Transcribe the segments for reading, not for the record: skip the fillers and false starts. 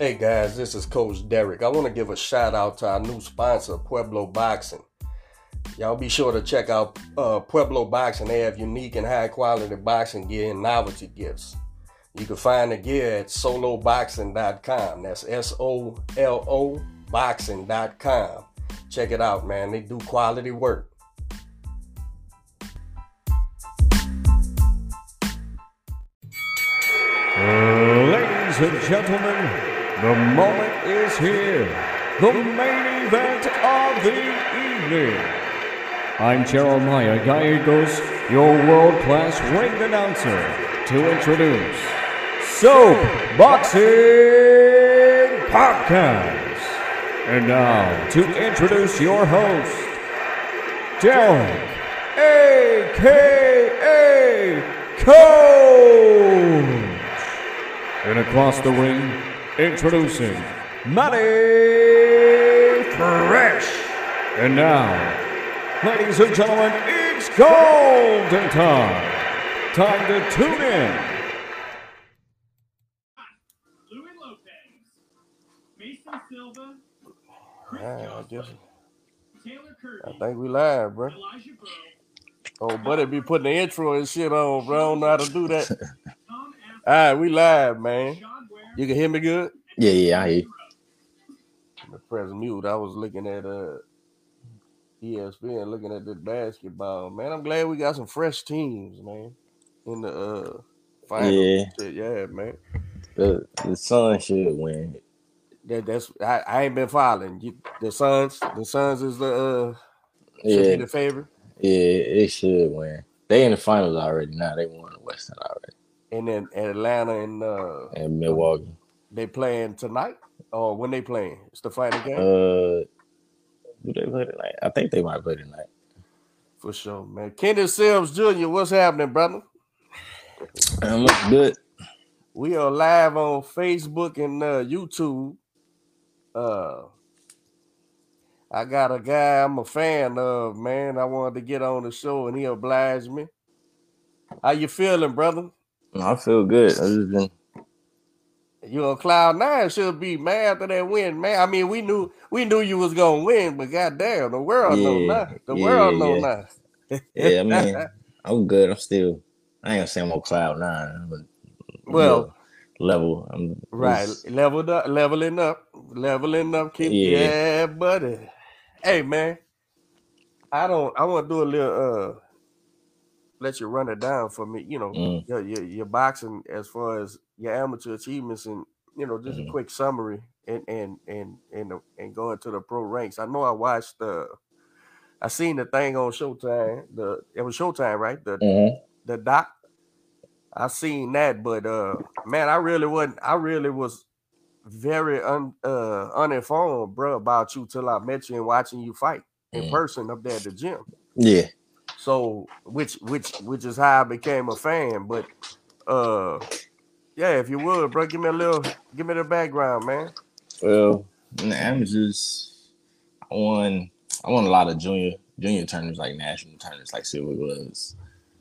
Hey guys, this is Coach Derek. I want to give a shout out to our new sponsor, Pueblo Boxing. Y'all be sure to check out Pueblo Boxing. They have unique and high quality boxing gear and novelty gifts. You can find the gear at soloboxing.com. That's SOLO boxing.com. Check it out, man. They do quality work. Ladies and gentlemen, the moment is here. The main event of the evening. I'm Jeremiah Gallegos, your world-class ring announcer, to introduce Soap Boxing Podcast. And now, to introduce your host, Derek, a.k.a. Coach. And across the ring, introducing Manny Fresh. And now, ladies and gentlemen, it's golden time. Time to tune in. Louis Lopez, Mason Silva, Chris Alright, Taylor Kirby, I think we live, bro. Elijah Burrow, Oh, buddy be putting the intro and shit on, bro. I don't know how to do that. Tom All right, we live, man. Sean Ware, You can hear me good? Yeah, I hear you. I'm gonna press mute. I was looking at ESPN, looking at the basketball. Man, I'm glad we got some fresh teams, man, in the finals. Yeah. Yeah, man. The Sun should win. I ain't been following. The Suns is the should be Yeah, the favorite. it should win. They in the finals already. Now they won the Western already. And then Atlanta And Milwaukee. they playing tonight or when they playing? It's the final game Do they play tonight? I think they might play tonight. for sure, man. Kenneth Sims Jr., what's happening, brother? Look good. We are live on Facebook and YouTube. I got a guy I'm a fan of, man. I wanted to get on the show and he obliged me. How you feeling, brother? I feel good. I just been. You on cloud nine should be, man, after that win, man. I mean, we knew you was gonna win, but goddamn, the world know now. The world know now. Yeah, man. I'm good. I ain't gonna say I'm on cloud nine, but Well, level. right, leveling up. Yeah, buddy. Hey, man, I want to do a little. Let you run it down for me. You know, your boxing as far as your amateur achievements and just a quick summary and going to the pro ranks. I know I watched I seen the thing on Showtime. It was Showtime, right? The doc. I seen that, but man, I really was very uninformed, bro, about you till I met you and watching you fight in person up there at the gym. Yeah. So which is how I became a fan. But yeah, if you would, bro, give me the background, man. Well, in the amateurs, I won a lot of junior tournaments, like national tournaments, like Silver Gloves.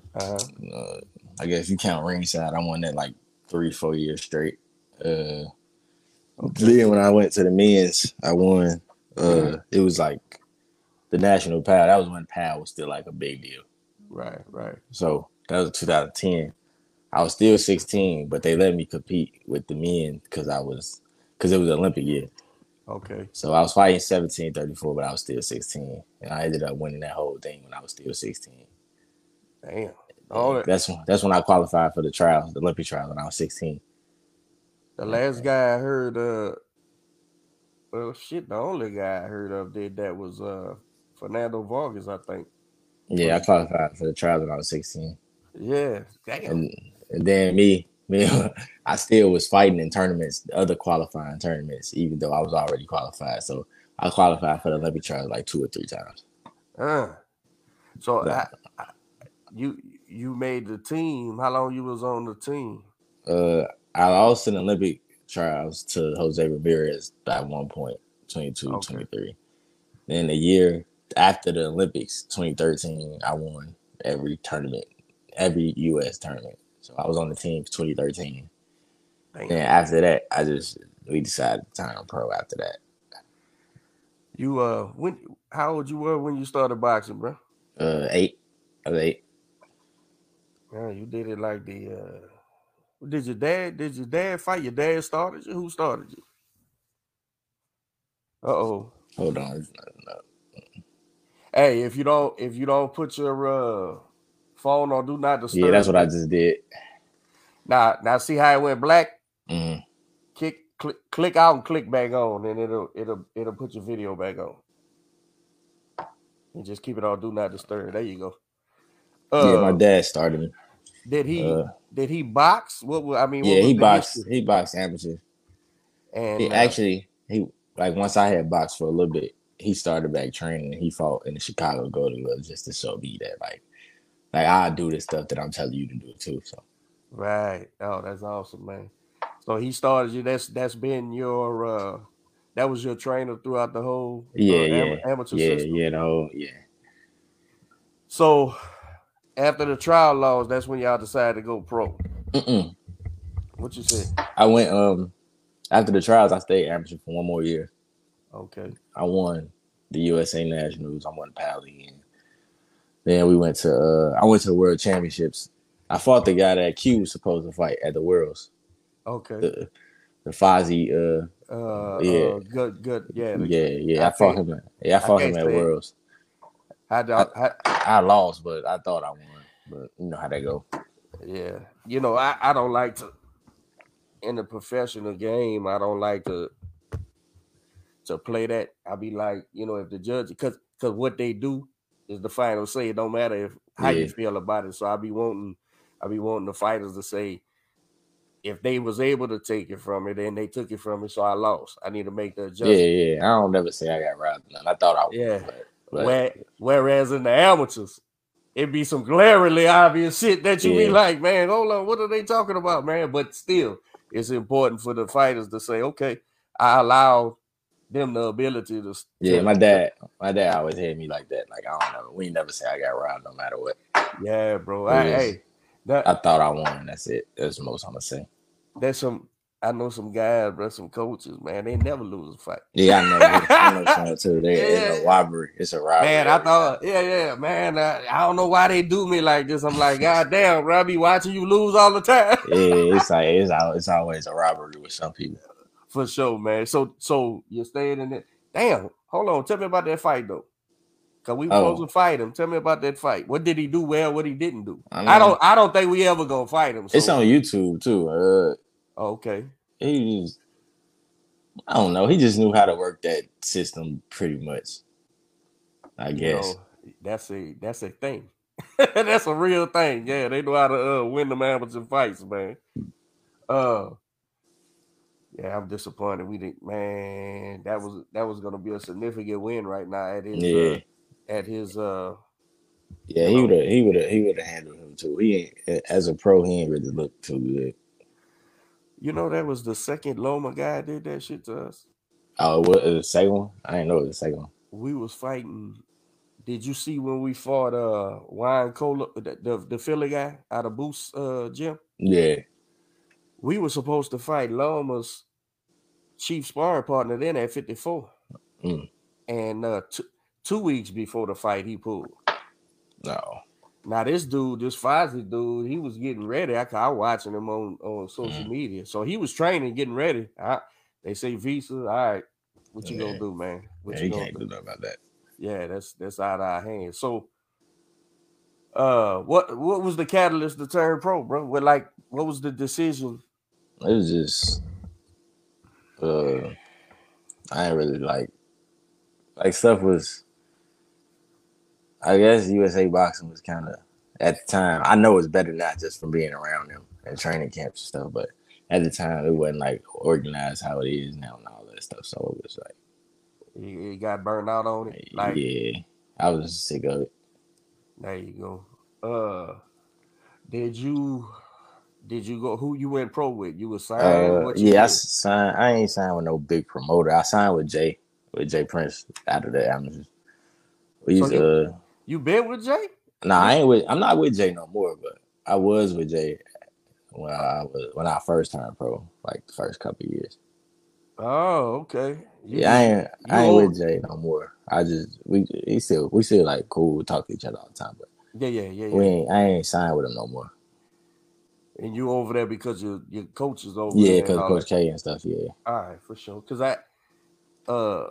I guess if you count ringside, I won that like 3-4 years straight. Then when I went to the men's, I won. It was like the national PAL. That was when PAL was still like a big deal. Right. So that was 2010. I was still 16, but they let me compete with the men because it was an Olympic year. Okay. So I was fighting 17-34, but I was still 16, and I ended up winning that whole thing when I was still 16. Damn. That's when I qualified for the trials, the Olympic trials, when I was 16. The last guy I heard, the only guy I heard of did that was Fernando Vargas, I think. Yeah, I qualified for the trials when I was 16. Yeah, damn. And then me, I still was fighting in tournaments, other qualifying tournaments, even though I was already qualified. So I qualified for the Olympic trials like 2 or 3 times. So you made the team. How long you was on the team? I lost in the Olympic trials to Jose Ramirez at one point, 22, 23. Then the year after the Olympics, 2013, I won every tournament, every U.S. tournament. So I was on the team for 2013. And after that, we decided to turn pro after that. You how old you were when you started boxing, bro? 8. I was 8. Yeah, you did it like the did your dad fight? Your dad started you? Who started you? Uh-oh. Hold on. No. Hey, if you don't put your phone on do not disturb. Yeah, that's what I just did. Now see how it went black? Mm-hmm. Click out and click back on, and it'll put your video back on. And just keep it on do not disturb. There you go. Yeah, my dad started me. Did he box? He boxed amateur. And he once I had boxed for a little bit, he started back training. He fought in the Chicago Golden Gloves just to show me that like I do this stuff that I'm telling you to do too. So right. Oh, that's awesome, man. So he started you. That's been your that was your trainer throughout the whole amateur system. Yeah. So after the trial loss, that's when y'all decided to go pro. What you said? I went after the trials. I stayed amateur for 1 more year. Okay. I won the USA Nationals. I won Pally, and then we went to I went to the World Championships. I fought the guy that Q was supposed to fight at the Worlds. Okay. The Fozzy. Good. Yeah. I fought him. I fought him at Worlds. I lost, but I thought I won. But you know how that go. Yeah. I don't like to in the professional game. I don't like to play that. I be like, if the judge, because what they do is the final say. It don't matter how you feel about it. So I be wanting the fighters to say, if they was able to take it from me, then they took it from me, so I lost. I need to make the adjustment. Yeah. I don't never say I got robbed. I thought I won. Yeah. Whereas in the amateurs, it be some glaringly obvious shit that you be like, man, hold on, what are they talking about, man? But still, it's important for the fighters to say, okay, I allow them the ability to. Yeah, my dad always had me like that. Like, I don't know. We never say I got robbed no matter what. Yeah, bro. I thought I won. That's it. That's the most I'm gonna say. I know some guys, bro, some coaches, man, they never lose a fight. Yeah, I know some too. It's a robbery. It's a robbery. Man, I thought, man, I don't know why they do me like this. I'm like, God damn, bro, I be watching you lose all the time. Yeah, it's always a robbery with some people. For sure, man. So you stayed in it. Damn, hold on. Tell me about that fight though. Cause we supposed to fight him. Tell me about that fight. What did he do well? What he didn't do? I don't think we ever gonna fight him. So. It's on YouTube too. Okay. I don't know. He just knew how to work that system pretty much. I guess. That's a thing. That's a real thing. Yeah, they know how to win them amateur fights, man. Yeah, I'm disappointed. We didn't, man. That was gonna be a significant win right now at his Yeah, he would have handled him too. He ain't, as a pro, he ain't really looked too good. That was the second Loma guy did that shit to us. Oh, what the second one? I didn't know it was the second one. We was fighting. Did you see when we fought Wine Cola, the Philly guy out of Boost gym? Yeah. We were supposed to fight Loma's chief sparring partner then at 54. And 2 weeks before the fight, he pulled. No. Now this Fozzy dude, he was getting ready. I was watching him on social media. So he was training, getting ready. They say Visa, all right, what you gonna do, man? You can't do nothing about that. Yeah, that's out of our hands. So what was the catalyst to turn pro, bro? What was the decision? It was just I ain't really like stuff was, I guess USA boxing was kind of, at the time, I know it's better not just from being around them and training camps and stuff, but at the time it wasn't like organized how it is now and all that stuff. So it was like, you got burned out on it. Yeah, I was sick of it. There you go. Did you go? Who you went pro with? You was signed? I signed. I ain't signed with no big promoter. I signed with Jay Prince out of the amateurs. You been with Jay? Nah, I'm not with Jay no more, but I was with Jay when I first turned pro, like the first couple of years. Oh, okay. Yeah, I You ain't old? with Jay no more. We still like cool. We talk to each other all the time, but Yeah. I ain't signed with him no more. And you over there because your coach is over Yeah, there and because all Coach that. K and stuff. Yeah, All right, for sure. Because uh,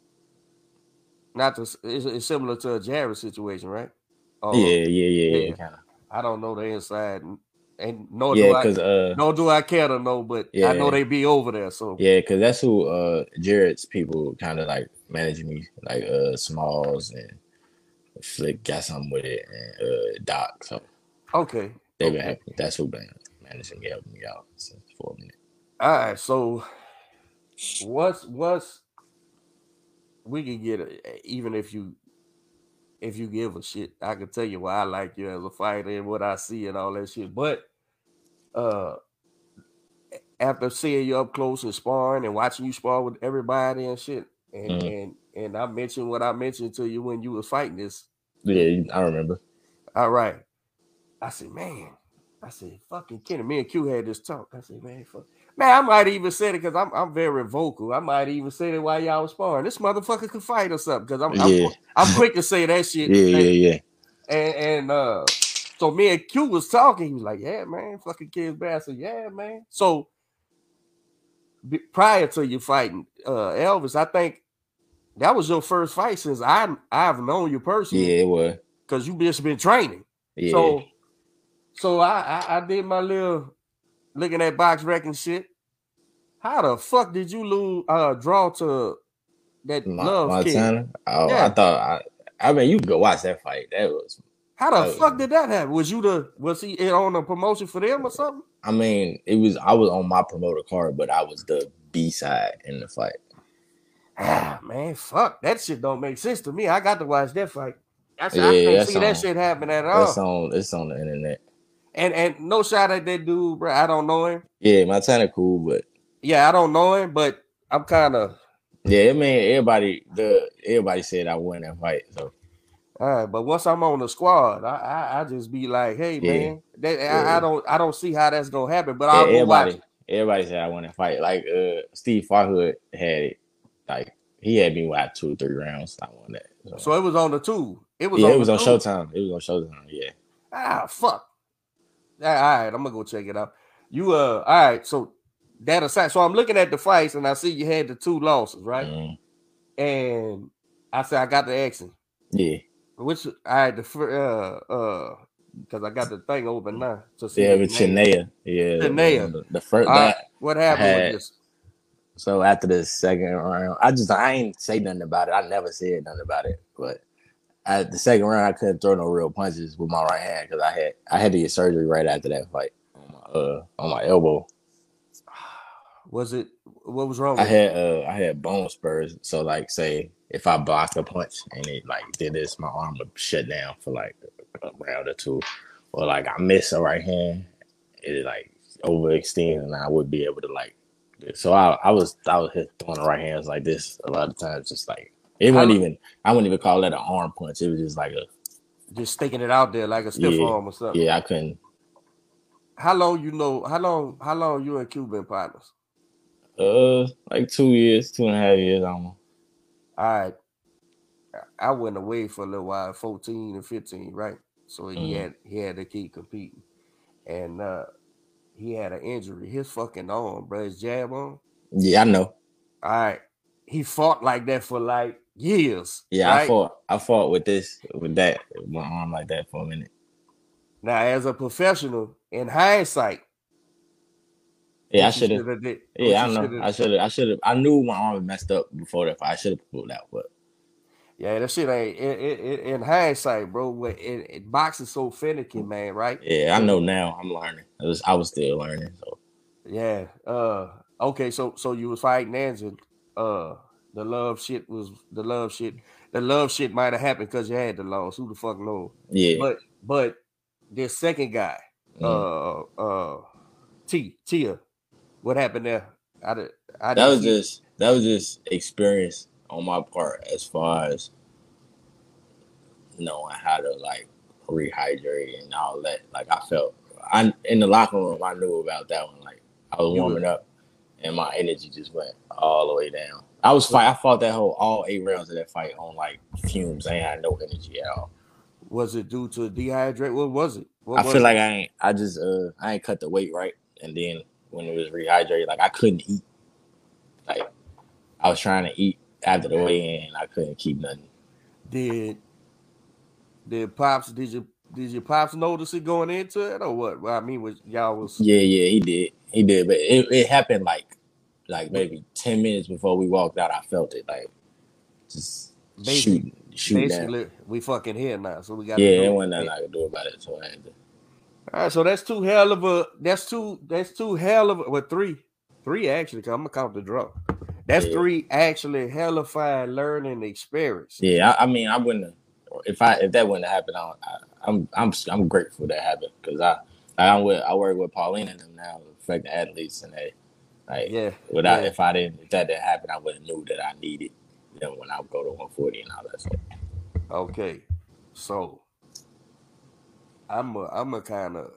not to, it's similar to a Jared situation, right? Oh, yeah, yeah. kind of. I don't know the inside, and nor Yeah, do I, because nor do I care to know. But I know yeah, they be over there. So yeah, because that's who Jared's people kind of like managing me, like Smalls and Flick got something with it, and Doc. So okay. they've been helping. That's who been managing me, helping me out since for a minute. All right. So what's we can get even if you give a shit, I can tell you why I like you as a fighter and what I see and all that shit. But uh, after seeing you up close and sparring and watching you spar with everybody and shit, Mm. and I mentioned what I mentioned to you when you was fighting this. Yeah, I remember. All right. I said, man. I said, fucking Kenny. Me and Q had this talk. I said, man, fuck. Man, I might even say it because I'm very vocal. I might even say it while y'all was sparring. This motherfucker could fight or something because Yeah, I'm quick to say that shit. yeah. And so me and Q was talking. He was like, yeah, man, fucking kids bad. I said, yeah, man. So prior to you fighting Elvis, I think that was your first fight since I've known you personally. Yeah, it was. Because you just been training. Yeah. So I did my little looking at box rec and shit. How the fuck did you lose draw to that Love kid? Montana. Oh, Yeah. I mean, you can go watch that fight. How the fuck did that happen? Was he on a promotion for them or something? I mean, I was on my promoter card, but I was the B side in the fight. Ah, man, fuck. That shit don't make sense to me. I got to watch that fight. I Yeah, can't see that shit happen at all. It's on the internet. And no shot at that dude, bro. I don't know him. Yeah, Montana cool, but yeah, I don't know him, but I'm kind of yeah. I mean, everybody said I won that fight. So all right, but once I'm on the squad, I just be like, hey man, I don't see how that's gonna happen, but I'll go watch it. Everybody said I won that fight. Like Steve Farhood had it. Like he had me watch 2 or 3 rounds. I won that. So it was on the 2. It was on Showtime. It was on Showtime. Yeah. Ah, fuck. All right, I'm gonna go check it out. You all right? So that aside, so I'm looking at the fights and I see you had the 2 losses, right? And I said I got the action. Yeah. Which I had the because I got the thing open now to see. Yeah, with Chinea. Yeah. Chinea. The first what happened with this? So after the second round, I ain't say nothing about it. I never said nothing about it. But at the second round, I couldn't throw no real punches with my right hand because I had to get surgery right after that fight on my elbow. What was wrong? I had bone spurs. So like, say if I blocked a punch and it like did this, my arm would shut down for like a round or 2. Or like I miss a right hand, it like overextend and I would be able to like. So I was hit throwing the right hands like this a lot of times, just like it wasn't even. I wouldn't even call that an arm punch. It was just like just sticking it out there like a stiff arm or something. Yeah, I couldn't. How long you and Q been partners? Like 2 years, 2.5 years almost. All right. I went away for a little while, 14 and 15, right? So he had to keep competing, and he had an injury. His fucking arm, bro, his jab arm. Yeah, I know. All right, he fought like that for like years. Yeah, right? I fought with my arm like that for a minute. Now, as a professional, in hindsight, yeah, I should have. Yeah, I know. I should have. I knew my arm was messed up before that fight. I should have pulled out, but. Yeah, that shit ain't in hindsight, bro. Boxing's so finicky, man. Right? Yeah, I know now. I'm learning. I was still learning. So. Yeah. Okay. So you was fighting Nancy. The love shit. The love shit might have happened because you had the loss. Who the fuck knows? Yeah. But this second guy, Tia, what happened there? That was just experience on my part as far as knowing how to like rehydrate and all that. Like I felt in the locker room, I knew about that one. Like I was warming up and my energy just went all the way down. I fought that whole all 8 rounds of that fight on like fumes. I ain't had no energy at all. Was it due to dehydrate? What was it? I feel like I ain't cut the weight right, and then when it was rehydrated, like I couldn't eat. Like I was trying to eat after the weigh-in, and I couldn't keep nothing. Did your pops notice it going into it or what? Well, I mean, y'all was Yeah, he did, but it happened like maybe 10 minutes before we walked out. I felt it like just shoot basically, we fucking here now, so we got to do it. Wasn't nothing I could do about it, so I had to. All right, so that's two hell of a well, three actually. Cause I'm gonna count the draw. That's 3 actually hellified learning experience. Yeah, I mean, I wouldn't have, if that wouldn't have happened. I'm grateful that happened because I work with Paulina and them now, affecting athletes, and they if that didn't happen, I wouldn't knew that I needed them when I would go to 140 and all that stuff. Okay, so I'm a kind of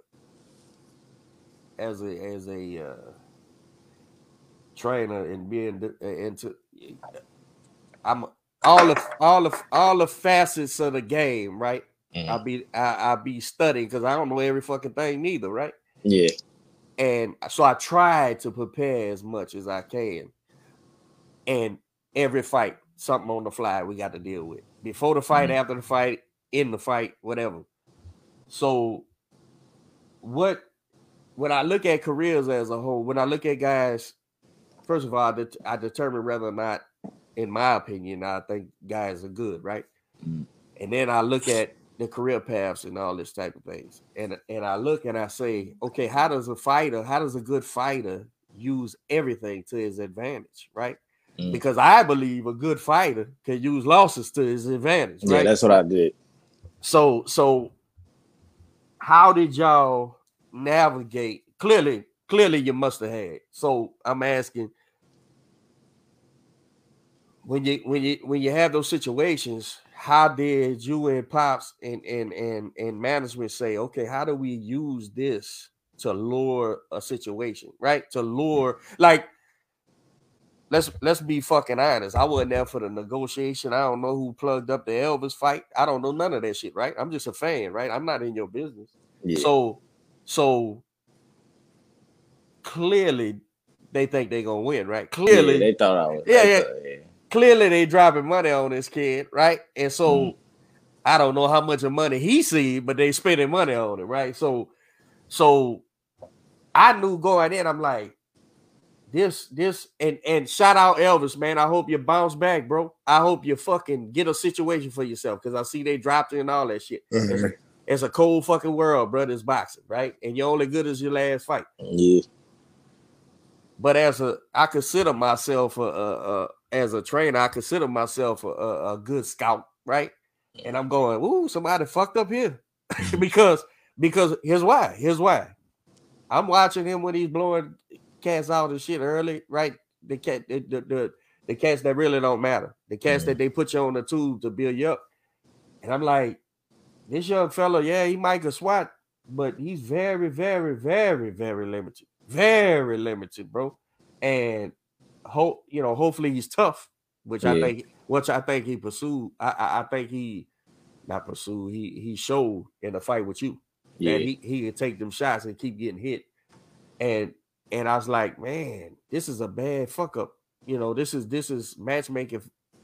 as a trainer and being into I'm all the facets of the game, right? Mm-hmm. I'll be studying because I don't know every fucking thing neither, right? Yeah. And so I try to prepare as much as I can. And every fight, something on the fly we got to deal with. Before the fight, after the fight, in the fight, whatever. So when I look at careers as a whole, when I look at guys, first of all, I determine whether or not, in my opinion, I think guys are good, right? Mm-hmm. And then I look at the career paths and all this type of things. And I look and I say, okay, how does a good fighter use everything to his advantage, right? Mm. Because I believe a good fighter can use losses to his advantage, right? Yeah, that's what I did. So how did y'all navigate? Clearly you must have had. So I'm asking, when you have those situations, how did you and Pops and management say, okay, how do we use this to lure a situation, right? To lure, like, let's be fucking honest. I wasn't there for the negotiation. I don't know who plugged up the Elvis fight. I don't know none of that shit, right? I'm just a fan, right? I'm not in your business. Yeah. So clearly they think they're gonna win, right? Clearly they thought I was. Yeah. Clearly they dropping money on this kid, right? And so I don't know how much of money he see, but they spending money on it, right? So I knew going in, I'm like, this and shout out Elvis, man. I hope you bounce back, bro. I hope you fucking get a situation for yourself, because I see they dropped it and all that shit. Mm-hmm. It's a cold fucking world, bro. It's boxing, right? And you're only good as your last fight. Yeah. But I consider myself as a trainer, I consider myself a good scout, right? And I'm going, ooh, somebody fucked up here. because here's why. I'm watching him when he's blowing cats out and shit early, right? The cats that really don't matter. The cats that they put you on the tube to build you up. And I'm like, this young fella, yeah, he might get swat, but he's very, very, very, very limited. Very limited, bro. And hopefully he's tough, which I think he pursued. I think he not pursued. He showed in the fight with you that he could take them shots and keep getting hit. And I was like, man, this is a bad fuck up. This is matchmaker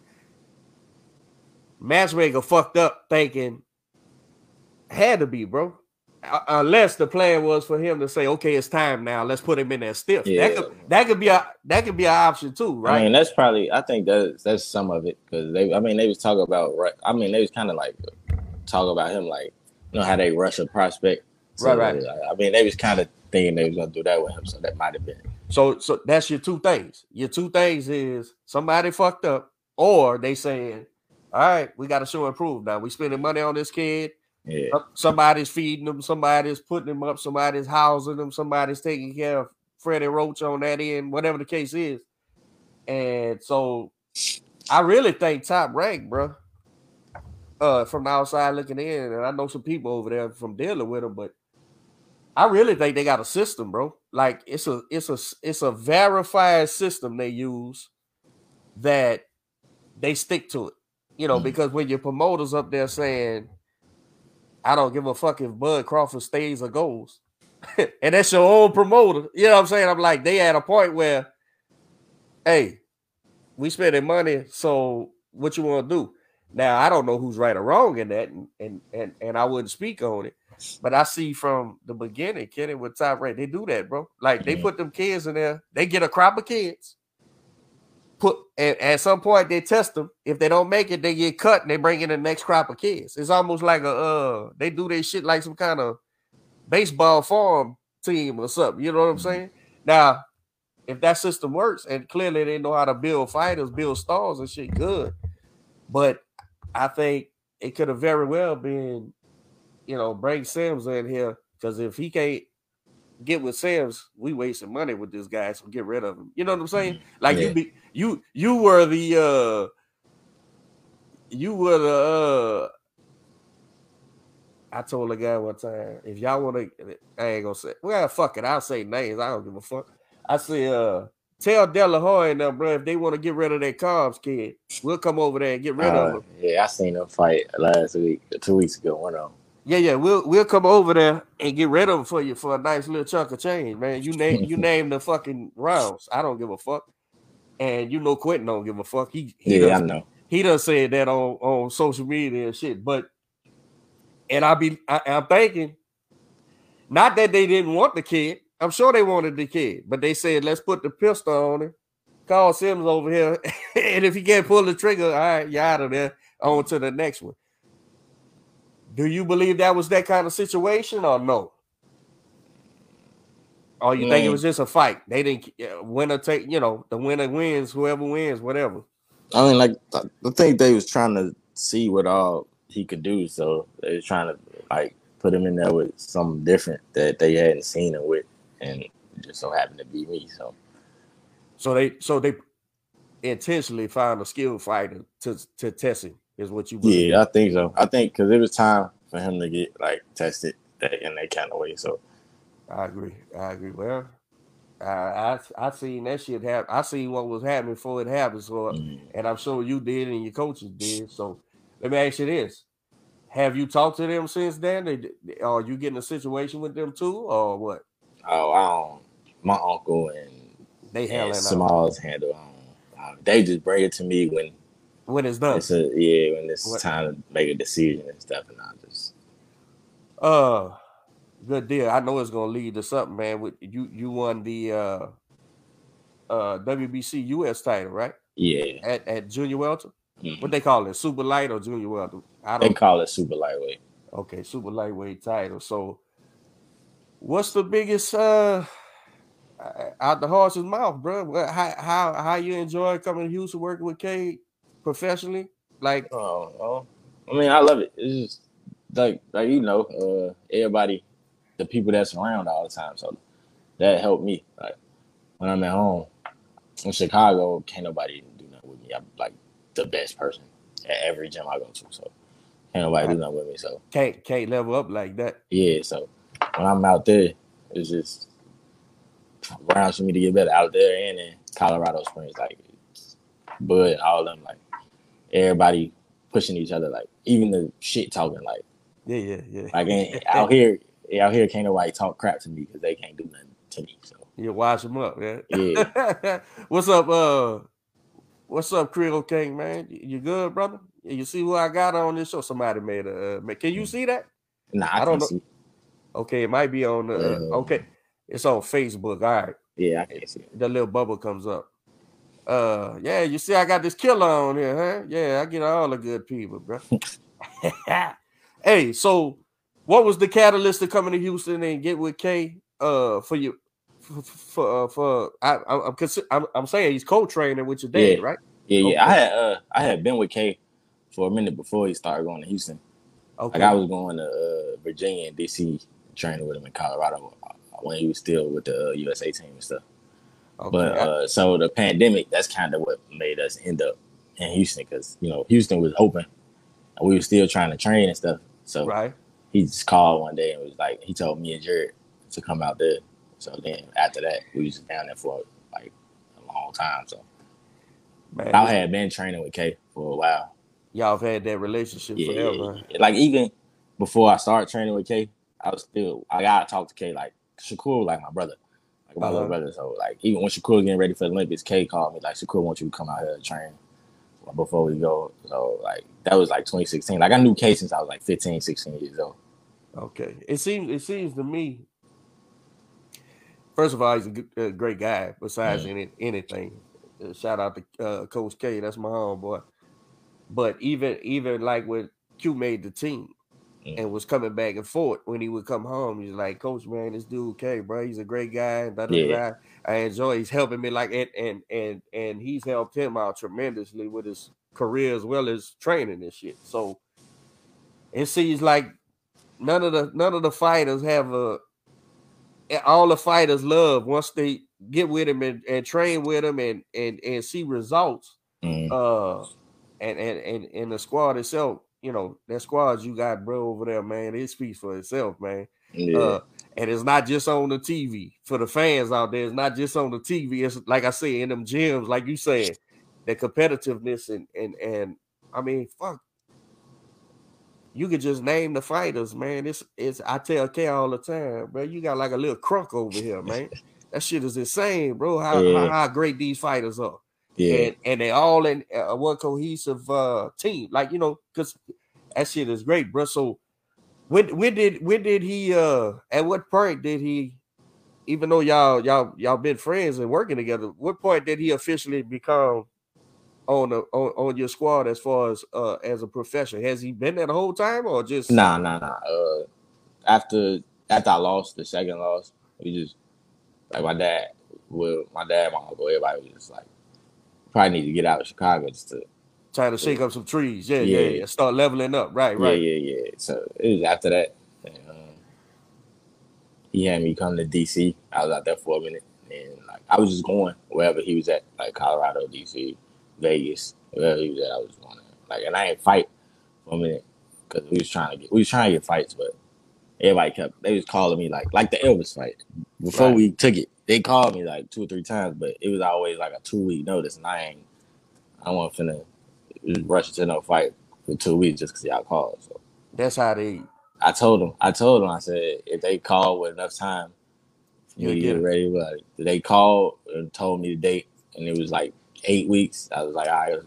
fucked up, thinking had to be, bro. Unless the plan was for him to say, okay, it's time now. Let's put him in there stiff. Yeah. That could be an option too, right? I mean, I think that's some of it, because they was talking about, right? I mean, they was kind of like talk about him, like, how they rush a prospect. So, right. I mean, they was kind of thinking they was gonna do that with him, so that might have been. So that's your two things. Your two things is somebody fucked up, or they saying, all right, we got to show and prove now. We spending money on this kid. Yeah. Somebody's feeding them, somebody's putting them up, somebody's housing them, somebody's taking care of Freddie Roach on that end, whatever the case is. And so I really think Top Rank, bro, from the outside looking in, and I know some people over there from dealing with him, but I really think they got a system, bro. Like it's a verified system they use that they stick to it. You know, because when your promoters up there saying, I don't give a fuck if Bud Crawford stays or goes. And that's your own promoter. You know what I'm saying? I'm like, they at a point where, hey, we spending money, so what you want to do? Now, I don't know who's right or wrong in that, and I wouldn't speak on it. But I see from the beginning, Kenny with Top Rank, they do that, bro. Like they put them kids in there, they get a crop of kids. And at some point they test them. If they don't make it, they get cut and they bring in the next crop of kids. It's almost like they do their shit like some kind of baseball farm team or something. You know what I'm saying? Now, if that system works, and clearly they know how to build fighters, build stars and shit, good. But I think it could have very well been, bring Sims in here, because if he can't get with Sims, we wasting money with this guy, so get rid of him. You know what I'm saying? Like you were the I told a guy one time, if y'all want to, I ain't gonna say, well, fuck it, I'll say names. I don't give a fuck. I say, tell De La Hoya and them, bro, if they want to get rid of their Cobbs kid, we'll come over there and get rid of them. Yeah, I seen them fight last week, 2 weeks ago, one of them. Yeah, we'll come over there and get rid of them for you for a nice little chunk of change, man. You name the fucking rounds. I don't give a fuck, and Quentin don't give a fuck. I know. He done said that on social media and shit. But and I'm thinking, not that they didn't want the kid. I'm sure they wanted the kid, but they said let's put the pistol on him, call Sims over here, and if he can't pull the trigger, all right, you're out of there. On to the next one. Do you believe that was that kind of situation or no? Or you think it was just a fight? They didn't winner take, the winner wins, whoever wins, whatever. I mean, like, I think they was trying to see what all he could do, so they was trying to like put him in there with something different that they hadn't seen him with, and it just so happened to be me. So they intentionally found a skilled fighter to test him. Is what you believe? Yeah, I think so. I think because it was time for him to get like tested in that kind of way. So I agree. Well, I seen that shit happen. I seen what was happening before it happened. So, and I'm sure you did, and your coaches did. So, let me ask you this: have you talked to them since then? Are you getting a situation with them too, or what? Oh, I don't. My uncle and Smalls handle. They just bring it to me when it's done. When it's time to make a decision and stuff, and I just good deal. I know it's gonna lead to something, man. With you won the WBC US title, right? Yeah. At junior welter. What they call it, super light or junior welter? They call it super lightweight. Okay, super lightweight title. So, what's the biggest out the horse's mouth, bro? How you enjoy coming to Houston working with K professionally? Like, I mean, I love it. It's just like everybody, the people that's around all the time. So that helped me. Like when I'm at home in Chicago, can't nobody do nothing with me. I'm like the best person at every gym I go to. So can't nobody do nothing with me. So can't level up like that. Yeah. So when I'm out there, it's just rounds for me to get better out there and in Colorado Springs, like Bud, all of them, like everybody pushing each other, like even the shit talking, like yeah. Like out here, can't nobody talk crap to me because they can't do nothing to me. So you wash them up, man. Yeah. What's up, Creole King, man? You good, brother? You see who I got on this show? Somebody made a. Can you see that? Nah, I don't know. See. Okay, it might be on. Okay, it's on Facebook. All right. Yeah, I can see it. The little bubble comes up. Yeah, you see, I got this killer on here, huh? Yeah, I get all the good people, bro. Hey, so what was the catalyst to coming to Houston and get with K? For you, I'm saying he's co-training with your dad, right? Yeah, okay. I had been with K for a minute before he started going to Houston. Okay. Like I was going to Virginia and DC training with him in Colorado when he was still with the USA team and stuff. Okay. But so the pandemic, that's kind of what made us end up in Houston because Houston was open and we were still trying to train and stuff. So he just called one day and was like, he told me and Jared to come out there. So then after that, we was down there for like a long time. So Man, I had been training with K for a while. y'all have had that relationship forever. Yeah. Like even before I started training with K, I gotta talk to K like Shakur, like my brother, like my little brother. So like even when Shakur was getting ready for the Olympics, K called me like, Shakur wants you to come out here and train before we go. So like that was like 2016. Like I knew K since I was like 15, 16 years old. Okay, it seems to me. First of all, he's a great guy. Besides anything, shout out to Coach K. That's my homeboy. But even like when Q made the team and was coming back and forth, when he would come home, he's like, Coach, man, this dude K, bro, he's a great guy. Da, da, da, da. I enjoy. He's helping me like and he's helped him out tremendously with his career as well as training and shit. So it seems like none of the fighters have all the fighters love once they get with him and train with him and see results. And the squad itself, you know, that squad you got, bro, over there, man, it speaks for itself, man. And it's not just on the TV. For the fans out there, it's not just on the TV. It's like I say in them gyms, like you said, the competitiveness and I mean, fuck. You could just name the fighters, man. It's I tell K all the time, bro. You got like a little crunk over here, man. That shit is insane, bro. How great these fighters are. Yeah. And they all in one cohesive team. Like, you know, because that shit is great, bro. So when did he at what point did he, even though y'all been friends and working together, what point did he officially become on your squad as far as a professional? Has he been there the whole time or just Nah. After I lost the second loss, we just like my dad, my uncle, everybody was just like, probably need to get out of Chicago just to trying to shake up some trees. Yeah. Start leveling up. Right. Yeah. So it was after that. And, he had me come to DC. I was out there for a minute, and like I was just going wherever he was at, like Colorado, DC, Vegas, wherever he was at. I was going there. Like, and I ain't fight for a minute because we was trying to get fights, but everybody they was calling me like the Elvis fight before we took it. They called me like 2 or 3 times, but it was always like a 2-week notice, and I wasn't finna rush into no fight for 2 weeks just because y'all called. So that's how they. I told them, I said, if they call with enough time for me to get ready, but they called and told me the date, and it was like 8 weeks. I was like, all right, let's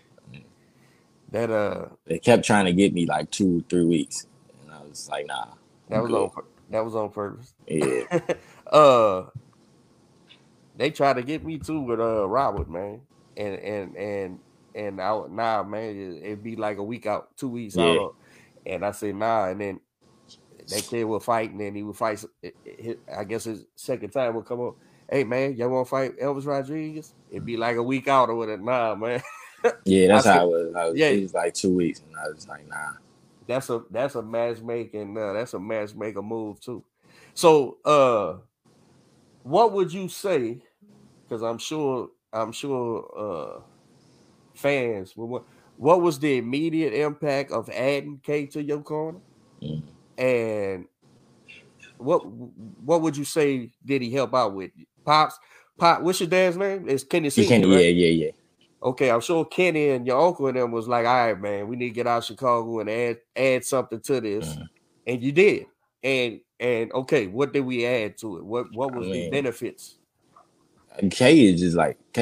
go. They kept trying to get me like 2 or 3 weeks, and I was like, nah. That was on purpose. Yeah. They tried to get me too with Robert, man, and nah, man, it'd be like a week out, 2 weeks out, and I said nah, and then that kid would fight, and then he would fight. I guess his second time would come up. Hey man, y'all want to fight Elvis Rodriguez? It'd be like a week out or whatever. Nah, man. Yeah, that's how it was. It was like 2 weeks, and I was like, nah. That's a matchmaking. That's a matchmaker move too. So, what would you say? Because I'm sure fans. What was the immediate impact of adding K to your corner? And what would you say did he help out with? Pop, what's your dad's name? It's Kenny Senior, right? Yeah. Okay, I'm sure Kenny and your uncle and them was like, all right, man, we need to get out of Chicago and add something to this. And you did. And okay, what did we add to it? What was the benefits? K is just like K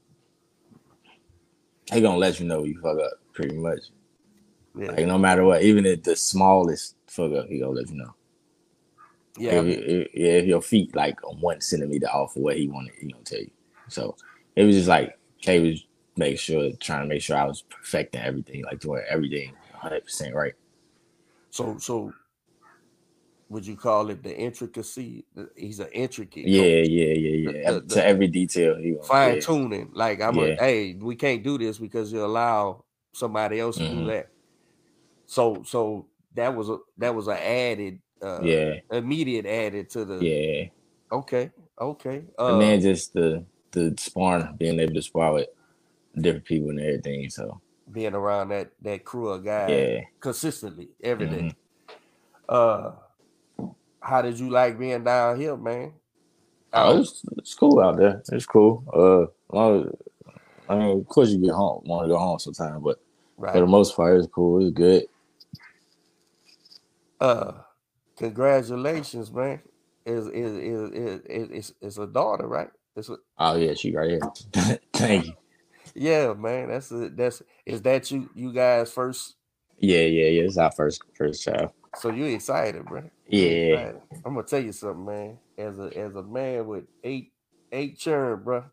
gonna let you know you fuck up pretty much. Yeah. Like no matter what, even at the smallest fuck up, he gonna let you know. Yeah. If your feet like 1 centimeter off of what he wanted, he gonna tell you. So it was just like K was trying to make sure I was perfecting everything, like doing everything 100% right. So would you call it the intricacy? He's an intricate. Yeah. To every detail. Fine tuning. Like hey, we can't do this because you allow somebody else to do that. So that was an added, immediate added to the. Okay. And then just the sparring, being able to spar with different people and everything. So being around that crew of guys consistently every day. how did you like being down here, man? Oh, it's cool out there. It's cool. I mean, of course you get home, want to go home sometime, but for the right. most part, it's cool. It's good. Congratulations, man. Is a daughter, right? Oh yeah, she right here. Thank you. Yeah, man. Is that you guys first? Yeah. It's our first child. So you excited, bro? You Yeah. excited? I'm gonna tell you something, man. As a man with eight children, bro,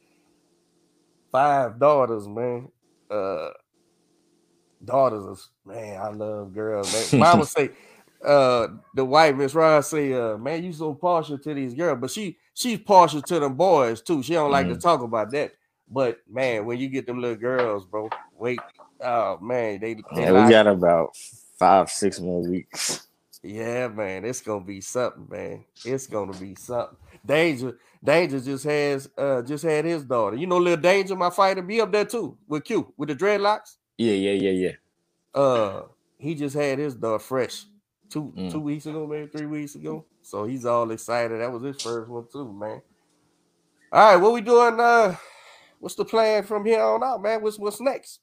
5 daughters, man. Uh, daughters is man. I love girls, man. Mama say, the white Miss Ross say, man, you so partial to these girls, but she's partial to them boys too. She don't like to talk about that. But man, when you get them little girls, bro, wait, oh man, they we got about 5-6 more weeks. Yeah, man, it's gonna be something, man. It's gonna be something. Danger just had his daughter. You know, little Danger, my fighter, be up there too with Q with the dreadlocks. Yeah. He just had his daughter fresh 2 weeks ago, maybe 3 weeks ago. So he's all excited. That was his first one too, man. All right, what we doing? What's the plan from here on out, man? What's next?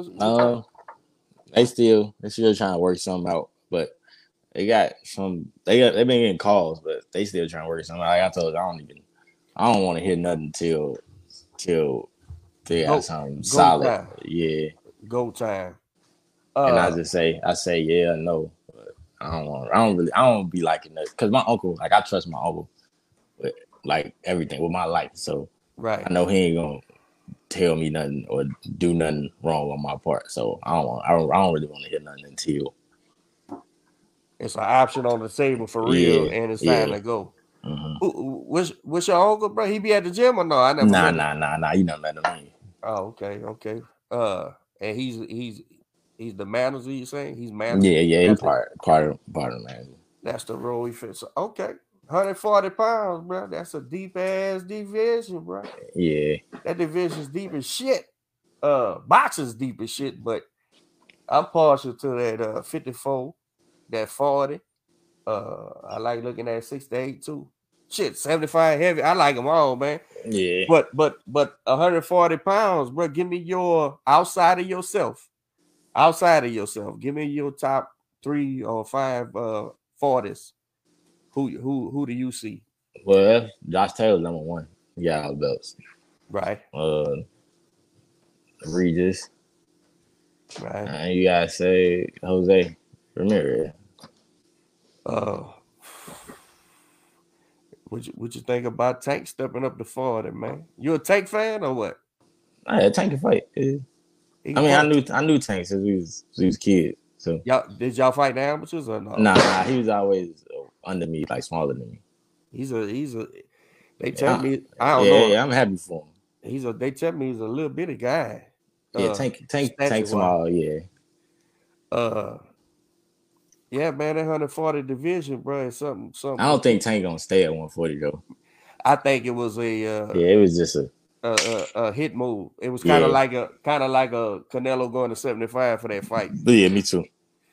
They still trying to work something out, but they've been getting calls, but they still trying to work something out. Like I told you, I don't want to hear nothing till they got something solid. Time. Yeah. Go time. And I say yeah or no. But I don't be liking that. Cause my uncle, like I trust my uncle with like everything with my life. So right. I know he ain't gonna tell me nothing or do nothing wrong on my part. So I don't really want to hear nothing until it's an option on the table for real, and it's time to go. Mm-hmm. What's your uncle, bro? He be at the gym or no? I never. Nah. You never met him. Oh, okay. And he's the manager. You saying he's manager? Yeah. He's part of the manager. That's the role he fits. Okay, 140 pounds, bro. That's a deep ass division, bro. Yeah, that division's deep as shit. Boxing's deep as shit, but I'm partial to that 54, that 40. I like looking at 68 too. Shit, 75 heavy. I like them all, man. Yeah. But 140 pounds, bro. Give me your outside of yourself. Give me your top 3 or 5 40s. Who do you see? Well, Josh Taylor's number 1. Yeah, all the belts. Right. Regis. Right. And you gotta say Jose Ramirez. What you think about Tank stepping up to 40, man? You a Tank fan or what? Tank can fight. I knew Tank since we was kids. So did y'all fight the amateurs or no? Nah, he was always under me, like smaller than me. He's a. They tell me I don't know. Yeah, I'm happy for him. They tell me he's a little bitty guy. Yeah, Tank small. Yeah. Yeah, man, that 140 division, bro, is something. I don't think Tank gonna stay at 140 though. I think it was it was just a hit move. It was kind of like a Canelo going to 75 for that fight. Yeah, me too.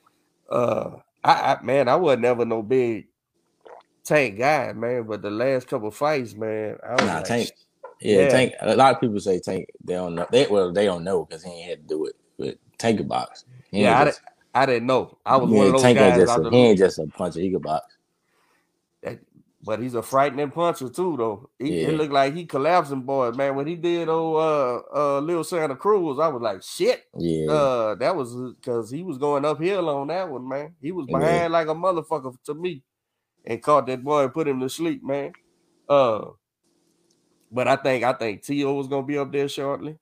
I was never no big Tank guy, man, but the last couple fights, man, I was Tank. Yeah, Tank. A lot of people say Tank. They don't know. They don't know because he ain't had to do it. But Tank could box. I didn't know. I was one of those Tank guys. He ain't just a puncher. He could box. But he's a frightening puncher too, though. It looked like he collapsing, boy, man. When he did Lil Santa Cruz, I was like, shit. Yeah. That was because he was going uphill on that one, man. He was behind like a motherfucker to me, and caught that boy and put him to sleep, man. But I think T.O. was gonna be up there shortly.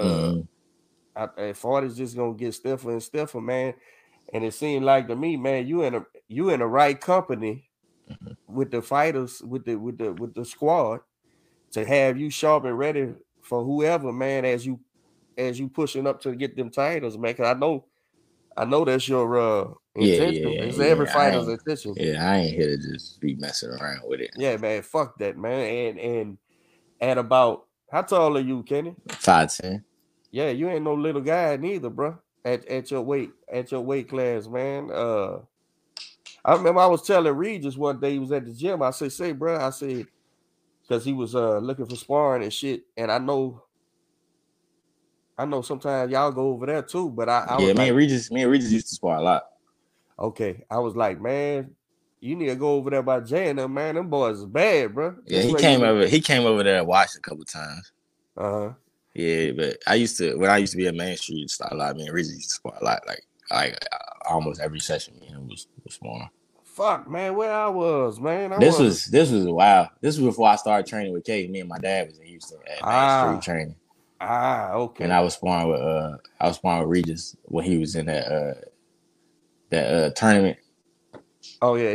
40's just gonna get stiffer and stiffer, man. And it seemed like to me, man, you in the right company with the fighters, with the squad to have you sharp and ready for whoever, man, as you pushing up to get them titles, man. Cause I know that's your intention. It's every fighter's intention. Yeah, I ain't here to just be messing around with it. Yeah, man, fuck that, man. And at about, how tall are you, Kenny? 5'10". Yeah, you ain't no little guy neither, bro. At your weight class, man. I remember I was telling Regis one day he was at the gym. I said, "Say, bro," I said, because he was looking for sparring and shit. And I know sometimes y'all go over there too. But I was me like, and Regis used to spar a lot. okay, I was like, man, you need to go over there by Jay and them, man. Them boys is bad, bro. Yeah, he came over there and watched a couple times. Yeah, but when I used to be at Main Street, a lot. Me and Regis used to spar a lot, like almost every session. Me and him was sparring. Fuck, man, where I was, man. This was wild. This was before I started training with K. Me and my dad was in Houston at Main Street training. Okay. And I was sparring with Regis when he was in that tournament. Oh yeah,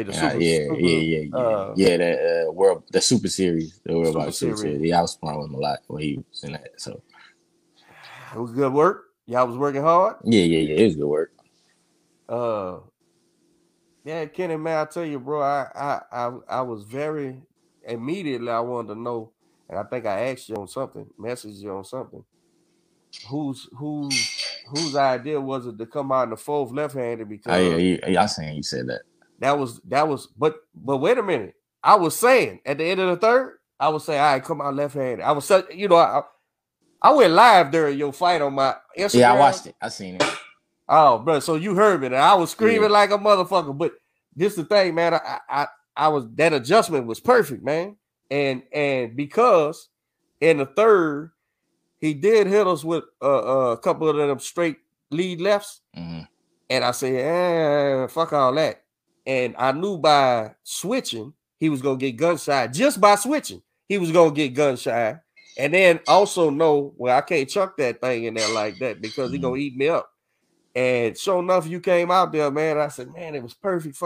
that world, the Super Series, the World Boxing Super Series. Yeah, I was sparring with him a lot when he was in that. So it was good work. Y'all was working hard. Yeah, it was good work. Yeah, Kenny, man, I tell you, bro, I was very immediately. I wanted to know, and I think I asked you on something, messaged you on something. Whose idea was it to come out in the fourth left-handed? Because I seen you said that. That was, but wait a minute. I was saying at the end of the third, I was saying, all right, come out left-handed. I was, I went live during your fight on my Instagram. Yeah, I watched it. I seen it. Oh, bro, so you heard me. And I was screaming like a motherfucker. But this the thing, man. I was, that adjustment was perfect, man. And because in the third, he did hit us with a couple of them straight lead lefts. Mm-hmm. And I said, fuck all that. And I knew by switching, he was going to get gun shy. Just by switching, he was going to get gun shy. And then also know, well, I can't chuck that thing in there like that because he going to eat me up. And sure enough, you came out there, man. I said, man, it was perfect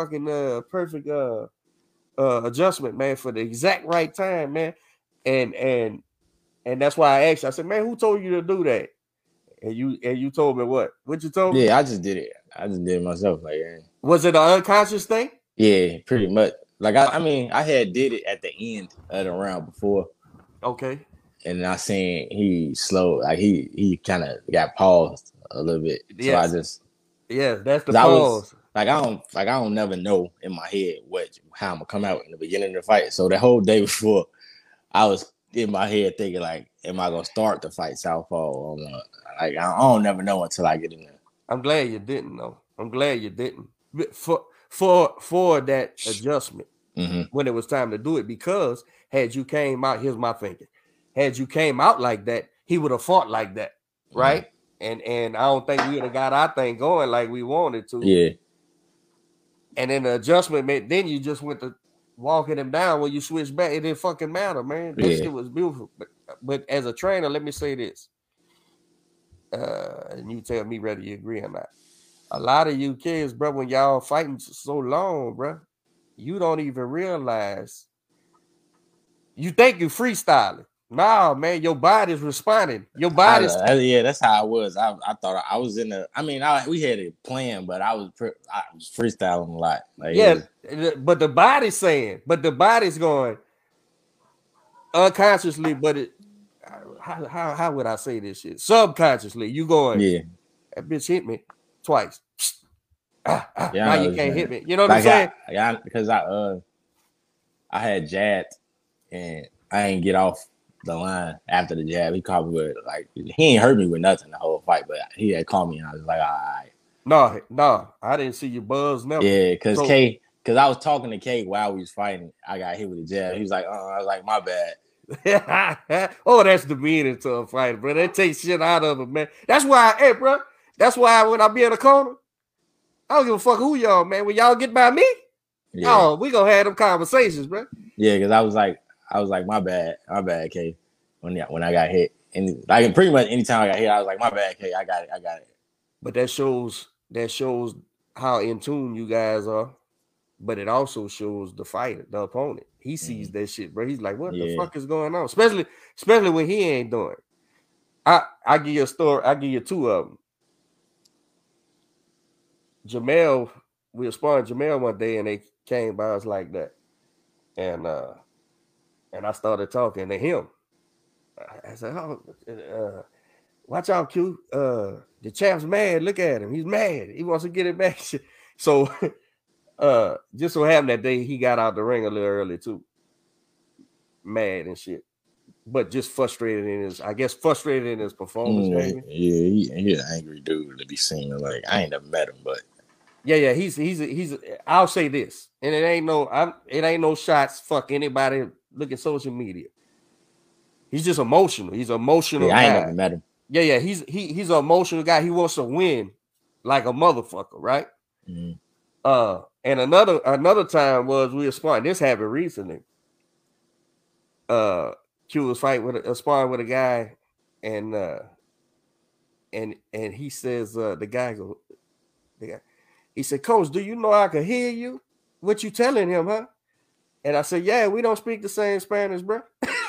adjustment, man, for the exact right time, man. And that's why I asked you. I said, man, who told you to do that? And you told me what? What you told me? Yeah, I just did it. I just did it myself. Like, was it an unconscious thing? Yeah, pretty much. Like, I mean, I had did it at the end of the round before. Okay. And I seen he slowed, like he kind of got paused a little bit. Yes. So that's the pause. I don't never know in my head how I'm gonna come out in the beginning of the fight. So the whole day before, I was in my head thinking like, am I gonna start the fight southpaw? Or I don't never know until I get in there. I'm glad you didn't know. I'm glad you didn't for that adjustment when it was time to do it, because had you came out, here's my thinking. Had you came out like that, he would have fought like that, right? And I don't think we would have got our thing going like we wanted to. Yeah. And then the adjustment meant then you just went to walking him down when you switched back. It didn't fucking matter, man. That shit was beautiful. But as a trainer, let me say this. And you tell me whether you agree or not. A lot of you kids, bro, when y'all fighting so long, bro, you don't even realize. You think you freestyling. Nah, man, your body's responding. Your body's that's how I was. I thought I was in the. I mean, we had it planned, but I was freestyling a lot. Like, but the body's saying, but the body's going unconsciously. But it, how would I say this shit? Subconsciously, you going? Yeah, that bitch hit me twice. Now you can't hit me. You know what I'm saying? Because I had jabbed and I ain't get off the line after the jab. He caught me with he ain't hurt me with nothing the whole fight, but he had called me and I was like, all right. No, I didn't see you buzz never. Yeah, because I was talking to K while we was fighting. I got hit with a jab. He was like, I was like, my bad. Oh, that's demeaning to a fighter, bro. That takes shit out of him, man. That's why, bro. That's why when I be in the corner, I don't give a fuck who y'all, man. When y'all get by me, we gonna have them conversations, bro. Yeah, because I was like, my bad, K. When I got hit, and like pretty much anytime I got hit, I was like, my bad, K. I got it. But that shows how in tune you guys are. But it also shows the fighter, the opponent. He sees that shit, bro. He's like, what the fuck is going on? Especially when he ain't doing it. I give you a story. I give you two of them. Jamel, we were sparring Jamel one day, and they came by us like that, and I started talking to him. I said, watch out, Q. The champ's mad. Look at him. He's mad. He wants to get it back. So Just so happened that day he got out the ring a little early too, mad and shit, but just frustrated in his performance. Maybe. He's an angry dude to be seen. Like I ain't never met him, but yeah. He's. I'll say this, and it ain't no shots. Fuck anybody. Look at social media. He's just emotional. He's an emotional. I ain't guy. never met him. Yeah. He's an emotional guy. He wants to win like a motherfucker, right? Mm-hmm. And another time was we were sparring. This happened recently. Q was fighting sparring with a guy, and he says he said, "Coach, do you know I can hear you? What you telling him, huh?" And I said, "Yeah, we don't speak the same Spanish, bro."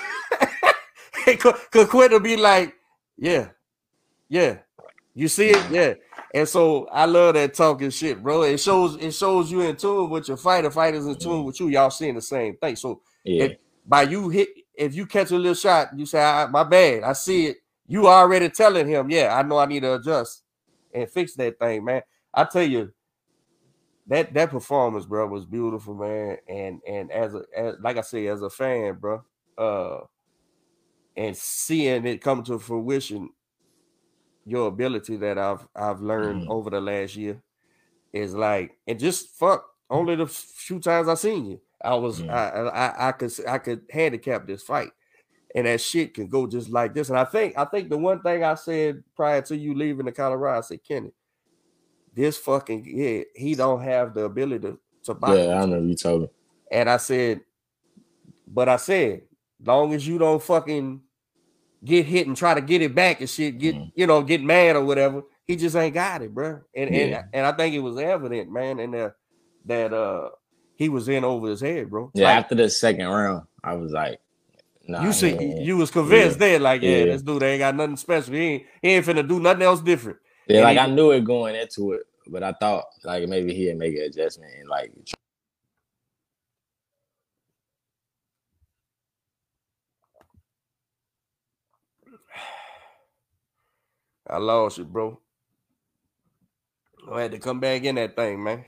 Could Quinter be like, "Yeah, you see it, yeah." And so I love that talking shit, bro. It shows you in tune with your fighters in tune with you. Y'all seeing the same thing. So if you catch a little shot, you say, "My bad, I see it." You already telling him, "Yeah, I know I need to adjust and fix that thing, man." I tell you, that performance, bro, was beautiful, man. And as like I say, as a fan, bro, and seeing it come to fruition, your ability that I've learned over the last year is like, and just fuck only the few times I seen you, I could handicap this fight, and that shit can go just like this. And I think the one thing I said prior to you leaving the Colorado, I said, Kenny, this fucking he don't have the ability to box. Yeah, I know you told me. And I said, long as you don't fucking get hit and try to get it back and shit, get mad or whatever, he just ain't got it, bro. And I think it was evident, man, and that he was in over his head, bro. Yeah, like, after the second round, I was like, nah. You was convinced then, like, this dude ain't got nothing special. He ain't finna do nothing else different. Yeah, and I knew it going into it, but I thought like maybe he'd make an adjustment and like. I lost it, bro. I had to come back in that thing, man.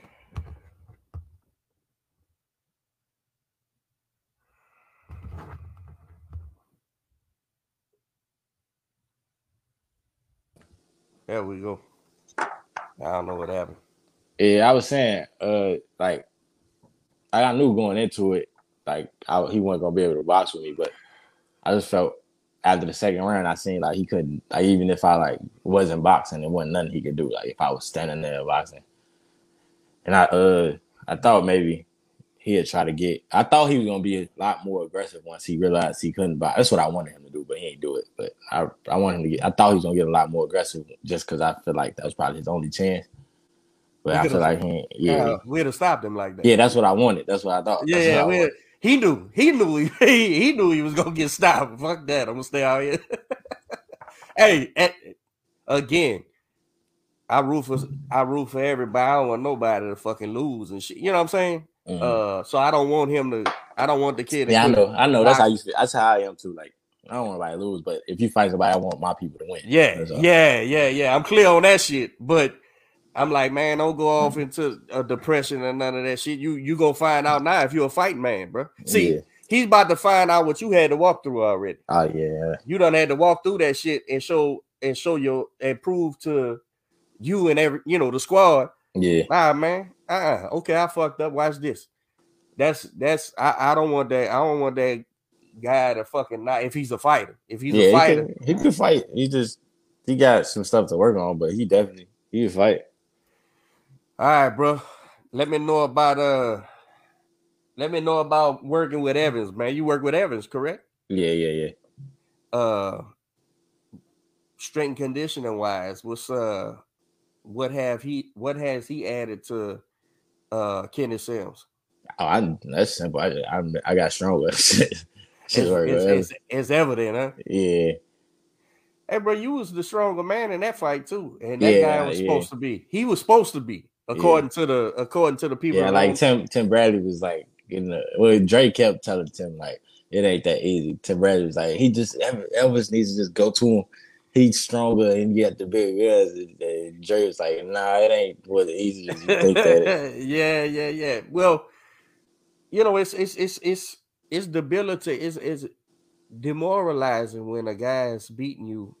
There we go. I don't know what happened. Yeah, I was saying, like I knew going into it, like he wasn't gonna be able to box with me, but I just felt after the second round, I seen like he couldn't, like even if I like wasn't boxing, there wasn't nothing he could do. Like if I was standing there boxing, and I thought maybe he'd try to get. I thought he was gonna be a lot more aggressive once he realized he couldn't box. That's what I wanted him to do, but he ain't do it. But I wanted him to get. I thought he was gonna get a lot more aggressive just because I feel like that was probably his only chance. But I feel like we'd have stopped him like that. Yeah, that's what I wanted. That's what I thought. Yeah, he knew he knew he was gonna get stopped. Fuck that. I'm gonna stay out here. Hey, again, I root for everybody. I don't want nobody to fucking lose and shit. You know what I'm saying? Mm-hmm. So I don't want the kid. Yeah, I know. That's how you feel. That's how I am too. Like I don't want nobody to lose, but if you fight somebody, I want my people to win. Yeah. I'm clear on that shit, but I'm like, man, don't go off into a depression and none of that shit. You gonna find out now if you're a fighting man, bro. See, he's about to find out what you had to walk through already. Oh yeah. You done had to walk through that shit and show your and prove to you and the squad. Yeah. Nah, man. Okay, I fucked up. Watch this. That's I don't want that. I don't want that guy to fucking not if he's a fighter. If he's a fighter, he can fight. He got some stuff to work on, but he can fight. All right, bro. Let me know about working with Evans, man. You work with Evans, correct? Yeah. Strength and conditioning wise, what has he added to Kenny Sims? Oh, that's simple. I got stronger. It's evident, huh? Yeah. Hey, bro, you was the stronger man in that fight too, and that guy was supposed to be. He was supposed to be. According to the people. Yeah, like Tim Bradley was like, Drake kept telling Tim like it ain't that easy. Tim Bradley was like, Elvis needs to just go to him he's stronger and you got the big guns. And Dre was like, nah, it ain't what easy as you think that. Yeah. Well, you know, it's debilitating. It's demoralizing when a guy is beating you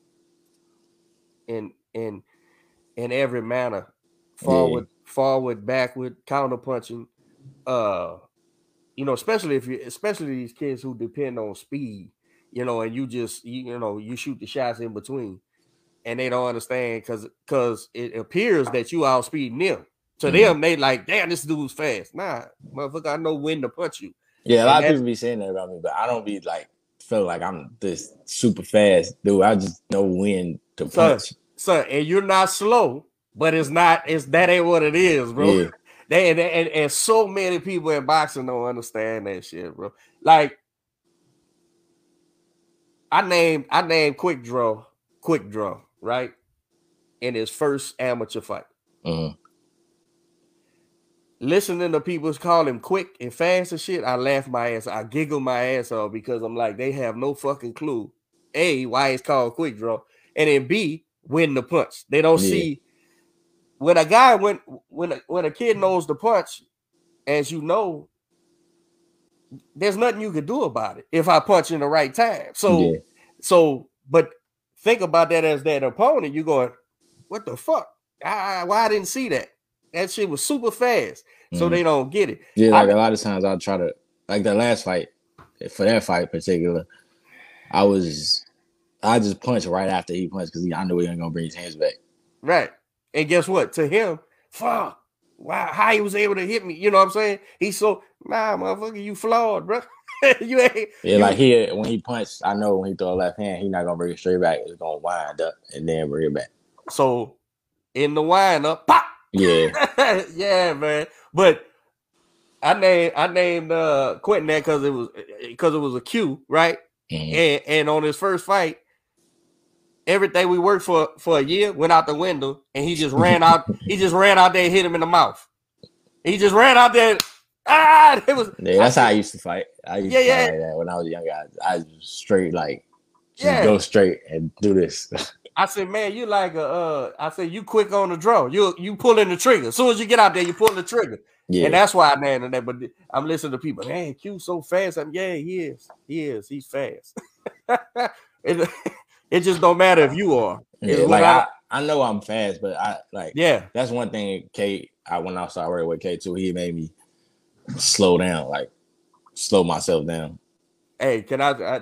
in every manner, forward, backward, counter punching. You know, especially these kids who depend on speed, you know, and you shoot the shots in between, and they don't understand because it appears that you outspeeding them. To them, they like, damn, this dude's fast. Nah, motherfucker, I know when to punch you. Yeah, a And lot of people be saying that about me, but I don't be like feel like I'm this super fast dude. I just know when to punch. son, and you're not slow, but that ain't what it is, bro. Yeah. And so many people in boxing don't understand that shit, bro. Like I named Quick Draw, right? In his first amateur fight. Mm-hmm. Listening to people call him quick and fast and shit, I laugh my ass. I giggle my ass off because I'm like, they have no fucking clue. A, why it's called Quick Draw, and then B, when the punch. They don't see when a guy when a kid knows the punch, as you know, there's nothing you can do about it if I punch in the right time. So, but think about that as that opponent. You going, what the fuck? Why I didn't see that? That shit was super fast, so they don't get it. Yeah, like a lot of times I'll try to, like the last fight, for that fight in particular, I just punched right after he punched because I knew he wasn't gonna bring his hands back. Right, and guess what? To him, fuck, wow, how he was able to hit me? You know what I'm saying? He's so motherfucker, you flawed, bro. You ain't. Yeah, like when he punched, I know when he throw a left hand, he's not gonna bring it straight back. It's gonna wind up and then bring it back. So in the wind up, pop. Yeah, yeah, man. But I named Quentin that because it was a Q, right? Mm-hmm. And on his first fight, everything we worked for a year went out the window, and he just ran out. He just ran out there and hit him in the mouth. He just ran out there. It was. Yeah, that's how I used to fight. I used to fight like that when I was young. I was straight go straight and do this. I said, man, you like I said, you quick on the draw. You pulling the trigger. As soon as you get out there, you pull the trigger. Yeah. And that's why I named that. But I'm listening to people, man, Q so fast. He is. He's fast. It just don't matter if you are. Yeah, like I know I'm fast, but that's one thing when I started working with K2, he made me slow myself down. Hey, can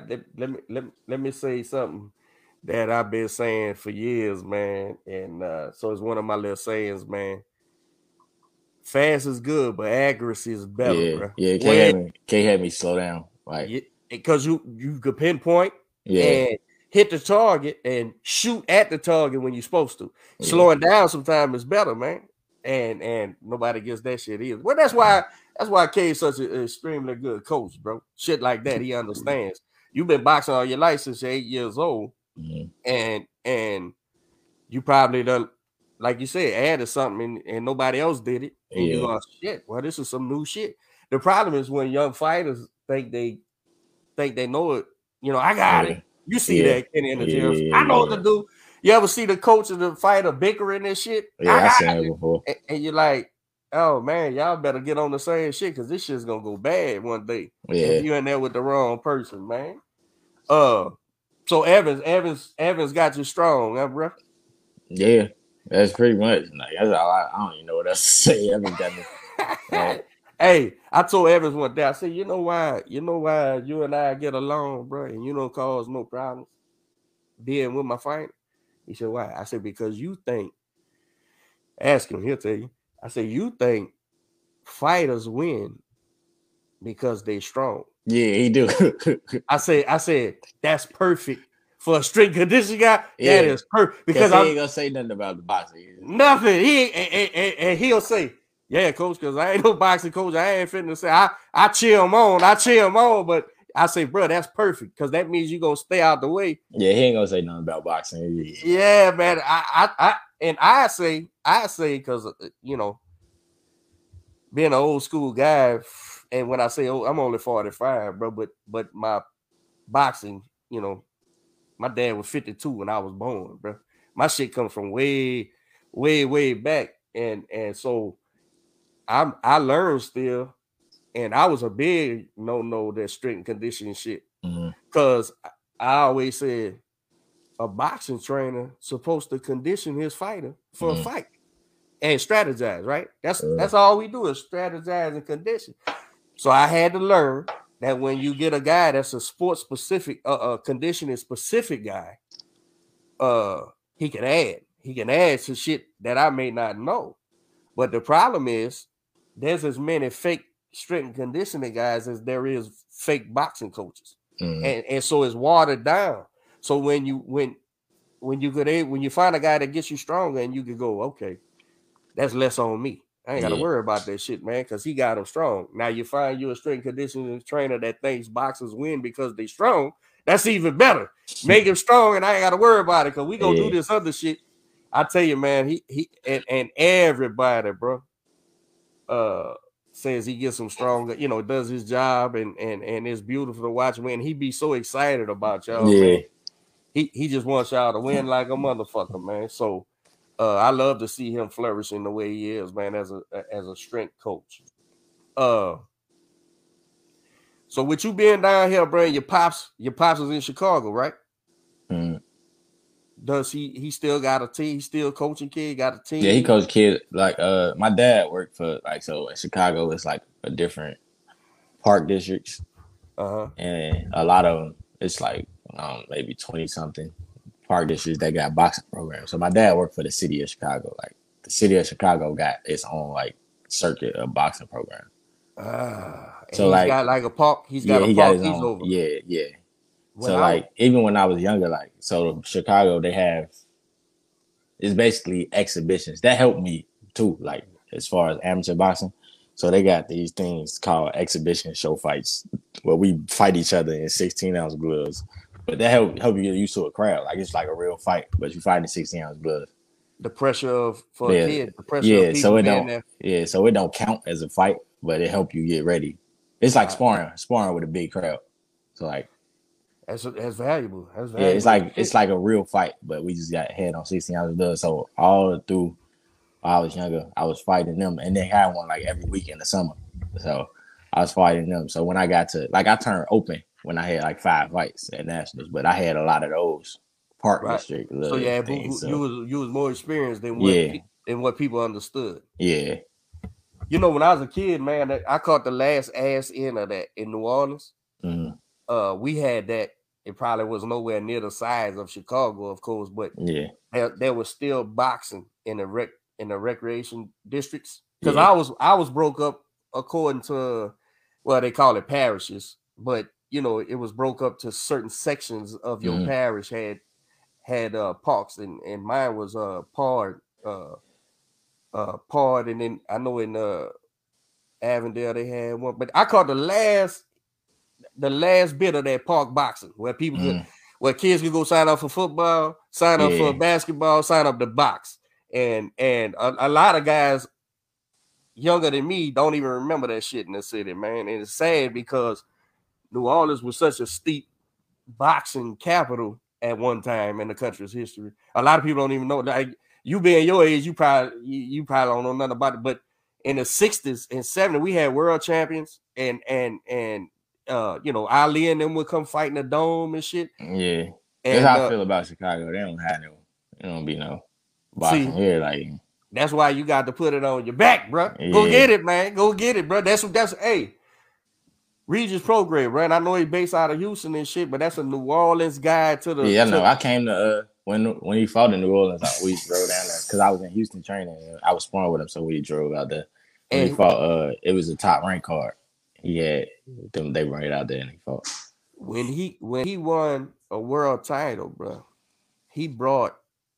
let me say something that I've been saying for years, man. And so it's one of my little sayings, man. Fast is good, but accuracy is better, bro. Yeah, K had me slow down. Because you could pinpoint and hit the target and shoot at the target when you're supposed to. Yeah. Slowing down sometimes is better, man. And nobody gets that shit either. Well, that's why K is such an extremely good coach, bro. Shit like that, he understands. You've been boxing all your life since you're 8 years old. Mm-hmm. And you probably done, like you said, added something and nobody else did it. And you go, shit, well, this is some new shit. The problem is when young fighters think they know it. You know, I got it. You see that Kenny in the gym. I know what to do. You ever see the coach of the fighter bickering and shit? Yeah, I seen it before. And you're like, oh man, y'all better get on the same shit because this shit's gonna go bad one day. Yeah. If you in there with the wrong person, man. So Evans got you strong, huh, bro? Yeah, that's pretty much. Like, that's all I don't even know what else to say. Evans got me. Hey, I told Evans one day, I said, you know why you and I get along, bro, and you don't cause no problems dealing with my fight? He said, why? I said, because you think, ask him, he'll tell you. I said, you think fighters win because they strong. Yeah, he do. I said, that's perfect for a strength condition guy. Yeah. That is perfect. Because he ain't gonna say nothing about the boxing. Nothing. And he'll say, yeah, coach, because I ain't no boxing coach. I ain't finna say I cheer him on. But I say, bro, that's perfect because that means you're gonna stay out the way. Yeah, he ain't gonna say nothing about boxing. Yeah, man. I say because you know, being an old school guy, and when I say I'm only 45, bro, but my boxing, you know, My dad was 52 when I was born, bro. My shit comes from way, way, way back, and so I learned still, and I was a big no that strength and conditioning shit, because I always said a boxing trainer supposed to condition his fighter for a fight and strategize, right? That's all we do is strategize and condition. So I had to learn that when you get a guy that's a sports specific, conditioning specific guy, he can add some shit that I may not know. But the problem is there's as many fake strength and conditioning guys as there is fake boxing coaches, and so it's watered down. So when you find a guy that gets you stronger and you can go, okay, that's less on me. I ain't got to worry about that shit, man, because he got them strong. Now you find you a strength and conditioning trainer that thinks boxers win because they strong. That's even better. Make him strong, and I ain't got to worry about it because we gonna do this other shit. I tell you, man, he and everybody, bro, says he gets him stronger. You know, does his job, and it's beautiful to watch. Man, he be so excited about y'all, man. He just wants y'all to win like a motherfucker, man. So. I love to see him flourishing the way he is, man, as a strength coach. So with you being down here, bro, your pops is in Chicago, right? Does he still got a team? He still coaching kid, got a team? Yeah, he coached kid. Like my dad worked for so in Chicago it's like a different park districts. And a lot of them it's like maybe 20 something park districts that got boxing programs. So my dad worked for the city of Chicago. Like the city of Chicago got its own like circuit of boxing program. So he's got like a park. He's got a park. He's over. Yeah. So like even when I was younger, like so Chicago they have it's basically exhibitions that helped me too. Like as far as amateur boxing. So they got these things called exhibition show fights where we fight each other in 16-ounce gloves. But that help you get used to a crowd. Like it's like a real fight, but you fight in 16-ounce gloves. The pressure for a kid, the pressure of people being there. Yeah, so it don't count as a fight, but it help you get ready. It's like sparring with a big crowd. So like that's valuable. That's valuable. Yeah, it's like a real fight, but we just got head on 16-ounce gloves. So all through when I was younger, I was fighting them, and they had one like every week in the summer. So I was fighting them. So when I got to I turned open when I had like 5 fights at nationals, but I had a lot of those park district. So yeah, things, you was more experienced than what people understood. Yeah. You know, when I was a kid, man, I caught the last ass end of that in New Orleans. We had that. It probably was nowhere near the size of Chicago, of course, but there was still boxing in the recreation districts because I was broke up according to they call it parishes, but you know it was broke up to certain sections of your parish had parks, and mine was Pard, and then I know in Avondale they had one, but I caught the last bit of that park boxing where people where kids could go sign up for football, sign up for basketball, sign up to box, and a lot of guys younger than me don't even remember that shit in the city, man. And it's sad because New Orleans was such a steep boxing capital at one time in the country's history. A lot of people don't even know. Like you being your age, you probably don't know nothing about it. But in the 60s and 70s, we had world champions and you know, Ali and them would come fight in the dome and shit. Yeah. That's how I feel about Chicago. They don't have don't be no boxing here. Like that's why you got to put it on your back, bro. Yeah. Go get it, man. Go get it, bro. That's hey. Regis Prograis, right? I know he's based out of Houston and shit, but that's a New Orleans guy to the. Yeah, I know. I came to when he fought in New Orleans, we drove down there because I was in Houston training. I was sparring with him, so we drove out there. When he fought, it was a top rank card. He had them. They ran it out there and he fought. When he won a world title, bro, he brought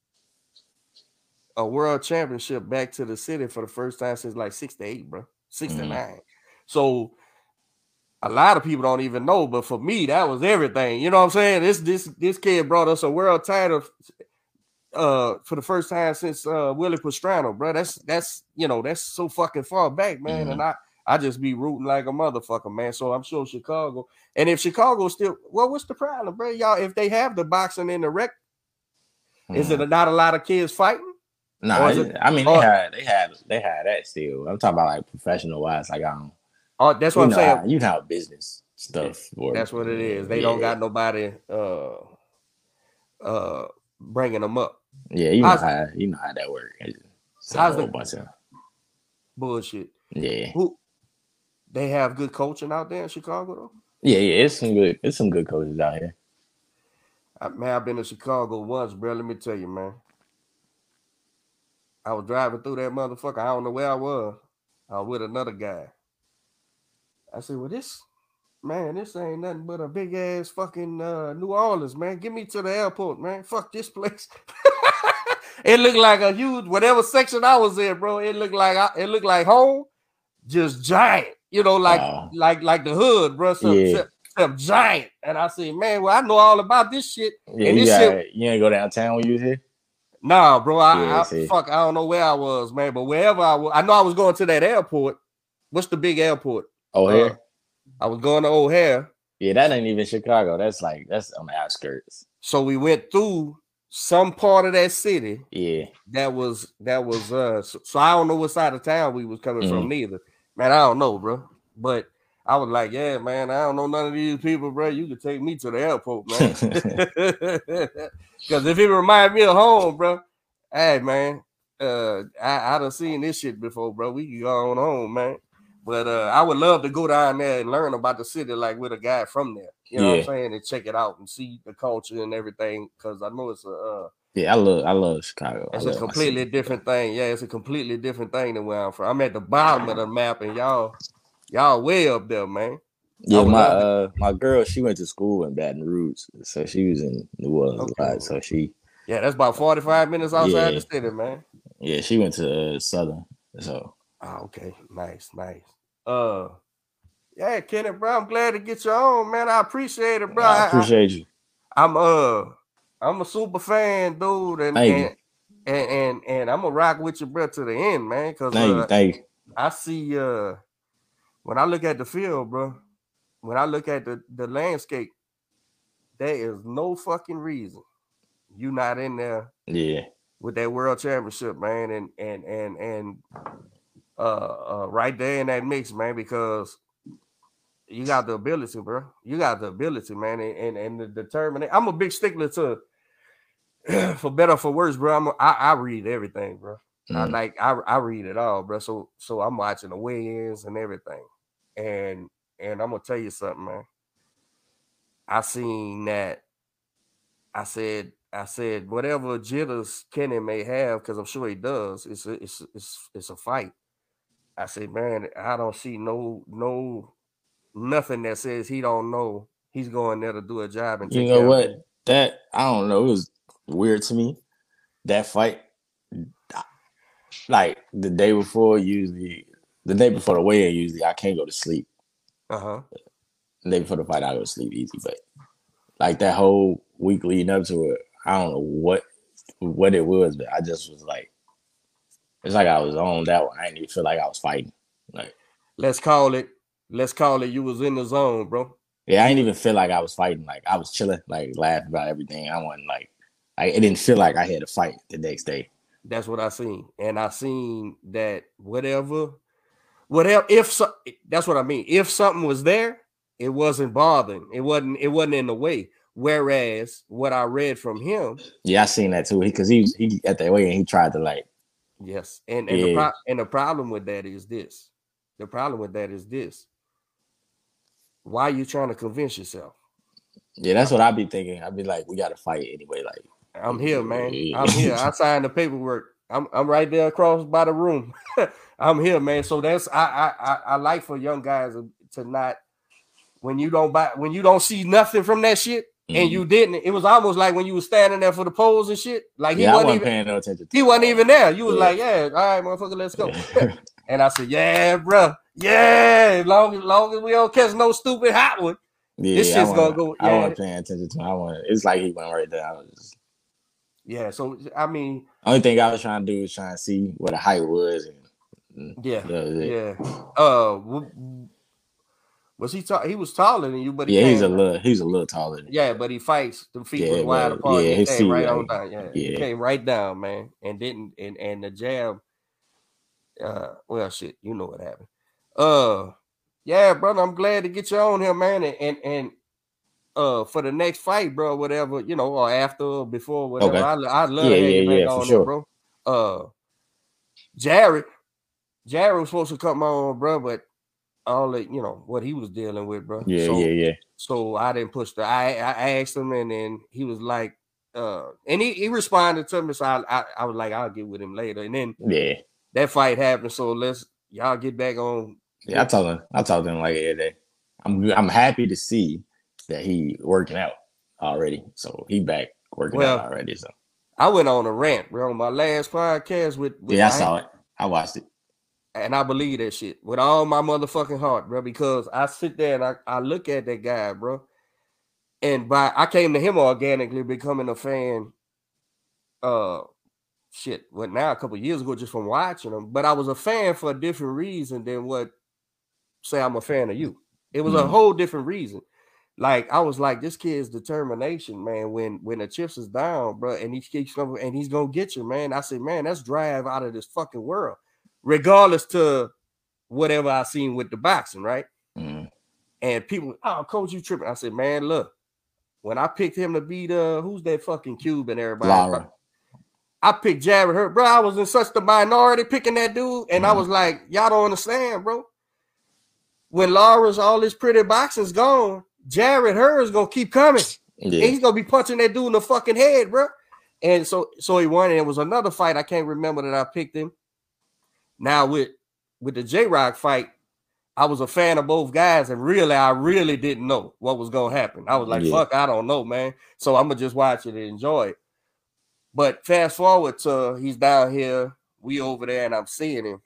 a world championship back to the city for the first time since like 68, bro, 69. So. A lot of people don't even know, but for me, that was everything. You know what I'm saying? This kid brought us a world title for the first time since Willie Pastrana, bro. That's so fucking far back, man. And I just be rooting like a motherfucker, man. So I'm sure Chicago. And if Chicago still, well, what's the problem, bro? Y'all, if they have the boxing in the rec, is it not a lot of kids fighting? No, I mean they had that still. I'm talking about like professional wise. Like I don't. Oh, that's what I'm saying. You have business stuff. That's what it is. They don't got nobody bringing them up. Yeah, you know how that works. How's the bunch of bullshit? Yeah. Who they have good coaching out there in Chicago though? Yeah, it's some good coaches out here. Man, I've been to Chicago once, bro. Let me tell you, man. I was driving through that motherfucker. I don't know where I was. I was with another guy. I said, well, this ain't nothing but a big ass fucking New Orleans, man. Get me to the airport, man. Fuck this place. It looked like a huge, whatever section I was in, bro. It looked like home, just giant. You know, like the hood, bro. Some giant. And I said, man, well, I know all about this shit. Yeah, and you ain't go downtown when you was here? Nah, bro. I don't know where I was, man. But wherever I was, I know I was going to that airport. What's the big airport? O'Hare. I was going to O'Hare. Yeah, that ain't even Chicago. That's on the outskirts. So we went through some part of that city. Yeah. That was so I don't know what side of town we was coming from neither. Man, I don't know, bro. But I was like, yeah, man, I don't know none of these people, bro. You can take me to the airport, man. Because if it remind me of home, bro, hey, man, I done seen this shit before, bro. We can go on home, man. But I would love to go down there and learn about the city, like with a guy from there. You know what I'm saying? And check it out and see the culture and everything. Because I know it's I love Chicago. It's a completely different thing. Yeah, it's a completely different thing than where I'm from. I'm at the bottom of the map, and y'all way up there, man. Yeah, my girl, she went to school in Baton Rouge, so she was in New Orleans a lot. So that's about 45 minutes outside the city, man. Yeah, she went to Southern. So okay, nice. Yeah, Kenneth, bro, I'm glad to get you on, man. I appreciate it, bro. I appreciate you. I'm a super fan, dude, and I'm gonna rock with you, bro, to the end, man. Cause thank you. I see when I look at the field, bro, when I look at the landscape, there is no fucking reason you not in there. Yeah. With that world championship, man, and right there in that mix, man, because you got the ability, bro. You got the ability, man, and the determination. I'm a big stickler to, for better or for worse, bro. I read everything, bro. I read it all, bro. So I'm watching the weigh-ins and everything, and I'm gonna tell you something, man. I seen that. I said whatever jitters Kenny may have, because I'm sure he does. It's a fight. I said, man, I don't see nothing that says he don't know he's going there to do a job. And you know what? That I don't know. It was weird to me. That fight, like the day before the weigh-in, usually I can't go to sleep. The day before the fight, I go to sleep easy. But like that whole week leading up to it, I don't know what it was, but I just was like, it's like I was on that one. I didn't even feel like I was fighting. Like, let's call it you was in the zone, bro. Yeah, I didn't even feel like I was fighting. Like I was chilling, like laughing about everything. I wasn't like, it didn't feel like I had to fight the next day. That's what I seen, and I seen that whatever. That's what I mean. If something was there, it wasn't bothering. It wasn't in the way. Whereas what I read from him, I seen that too. Because he at that way and he tried to like, yes, and the problem with that is this. The problem with that is this. Why are you trying to convince yourself? Yeah, that's what I be thinking. I be like, we got to fight anyway. Like, I'm here, man. I'm here. I signed the paperwork. I'm right there across by the room. I'm here, man. So that's I like for young guys to not, when you don't see nothing from that shit. And you didn't. It was almost like when you was standing there for the polls and shit. Like he wasn't even paying no attention. He wasn't even there. You was like, yeah, all right, motherfucker, let's go. And I said, yeah, bro, yeah. As long as we don't catch no stupid hot one, this shit's gonna go. Yeah. I wasn't paying attention to him. It's like he went right there. Yeah. So I mean, only thing I was trying to do was trying to see what the height was, and Yeah, That was it. yeah. Was he tall? He was taller than you, but he He's a came. little taller than Yeah, but he fights. The feet was yeah, wide but apart. And he his came feet right like on down. Yeah, he yeah. came right down, man, and didn't. And the jab. Well, shit, you know what happened. Yeah, brother, I'm glad to get you on here, man, and for the next fight, bro, whatever, you know, or after, or before, whatever. Okay. I'd love to have you back for on there, sure. bro. Jared was supposed to come on, bro, but all that, you know, what he was dealing with, bro. Yeah. So I didn't push I asked him, and then he was like, and he responded to me, so I was like, I'll get with him later, and then that fight happened. So y'all get back on. Yeah, I told him like every day. I'm happy to see that he working out already. So he back working out already. So I went on a rant, bro, on my last podcast with I saw it. I watched it. And I believe that shit with all my motherfucking heart, bro, because I sit there and I look at that guy, bro. And I came to him organically becoming a fan. Now a couple of years ago, just from watching him. But I was a fan for a different reason than what, say, I'm a fan of you. It was a whole different reason. Like I was like, this kid's determination, man. When the chips is down, bro, and he keeps coming and he's gonna get you, man. I said, man, that's drive out of this fucking world, regardless to whatever I seen with the boxing, right? And people, oh, coach, you tripping? I said, man, look, when I picked him to beat who's that fucking Cuban, everybody? Lara. I picked Jared Hurt, bro. I was in such the minority picking that dude, and I was like, y'all don't understand, bro. When Lara's all this pretty boxing's gone, Jared Hurt is gonna keep coming. Yeah. And he's gonna be punching that dude in the fucking head, bro. And so he won, and it was another fight. I can't remember that I picked him. Now with the J-Rock fight, I was a fan of both guys, and I really didn't know what was gonna happen. I was like, fuck, I don't know, man. So I'm gonna just watch it and enjoy it. But fast forward to he's down here, we over there, and I'm seeing him.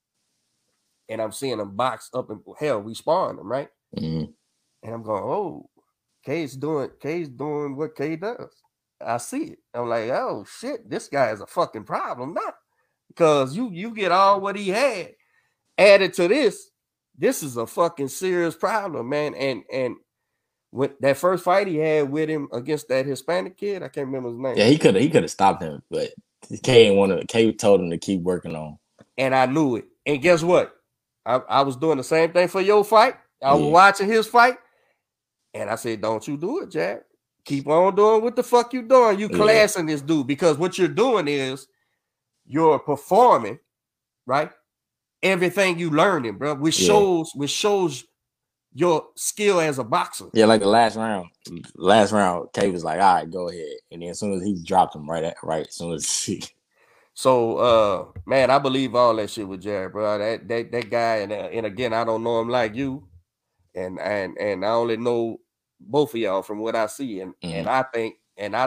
And I'm seeing him boxed up, and hell, we sparring him, right? And I'm going, oh, K's doing what K does. I see it. I'm like, oh shit, this guy is a fucking problem now. Because you get all what he had added to this. This is a fucking serious problem, man. And with that first fight he had with him against that Hispanic kid, I can't remember his name. Yeah, he could have stopped him, but K told him to keep working on. And I knew it. And guess what? I was doing the same thing for your fight. I was watching his fight. And I said, don't you do it, Jack. Keep on doing what the fuck you doing. You classing this dude, because what you're doing is you're performing, right? Everything you learning, bro, which shows your skill as a boxer. Yeah, like the last round, K was like, all right, go ahead. And then as soon as he dropped him as soon as he... So man, I believe all that shit with Jared, bro. That guy, and again, I don't know him like you, and I only know both of y'all from what I see, and I think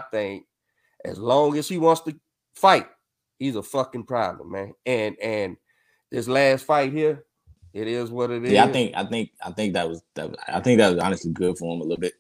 as long as he wants to fight, he's a fucking problem, man. And this last fight here, it is what it is. Yeah, I think that was honestly good for him a little bit.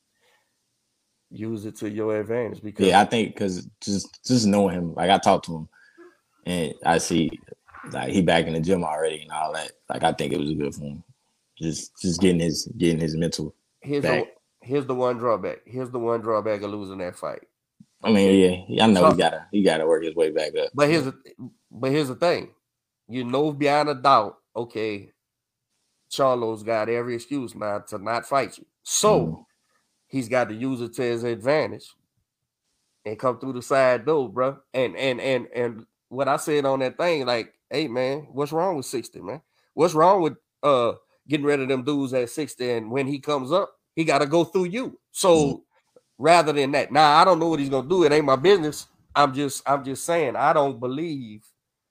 Use it to your advantage, because I think because just knowing him, like I talked to him, and I see like he back in the gym already and all that. Like I think it was good for him. Just getting his mental back. Here's the one drawback. Here's the one drawback of losing that fight. I mean, I know he gotta work his way back up. But here's the thing. You know beyond a doubt, okay, Charlo's got every excuse now to not fight you. So he's got to use it to his advantage and come through the side door, bro. And what I said on that thing, like, hey man, what's wrong with 60, man? What's wrong with getting rid of them dudes at 60? And when he comes up, he got to go through you. So rather than that, now I don't know what he's gonna do. It ain't my business. I'm just saying, I don't believe.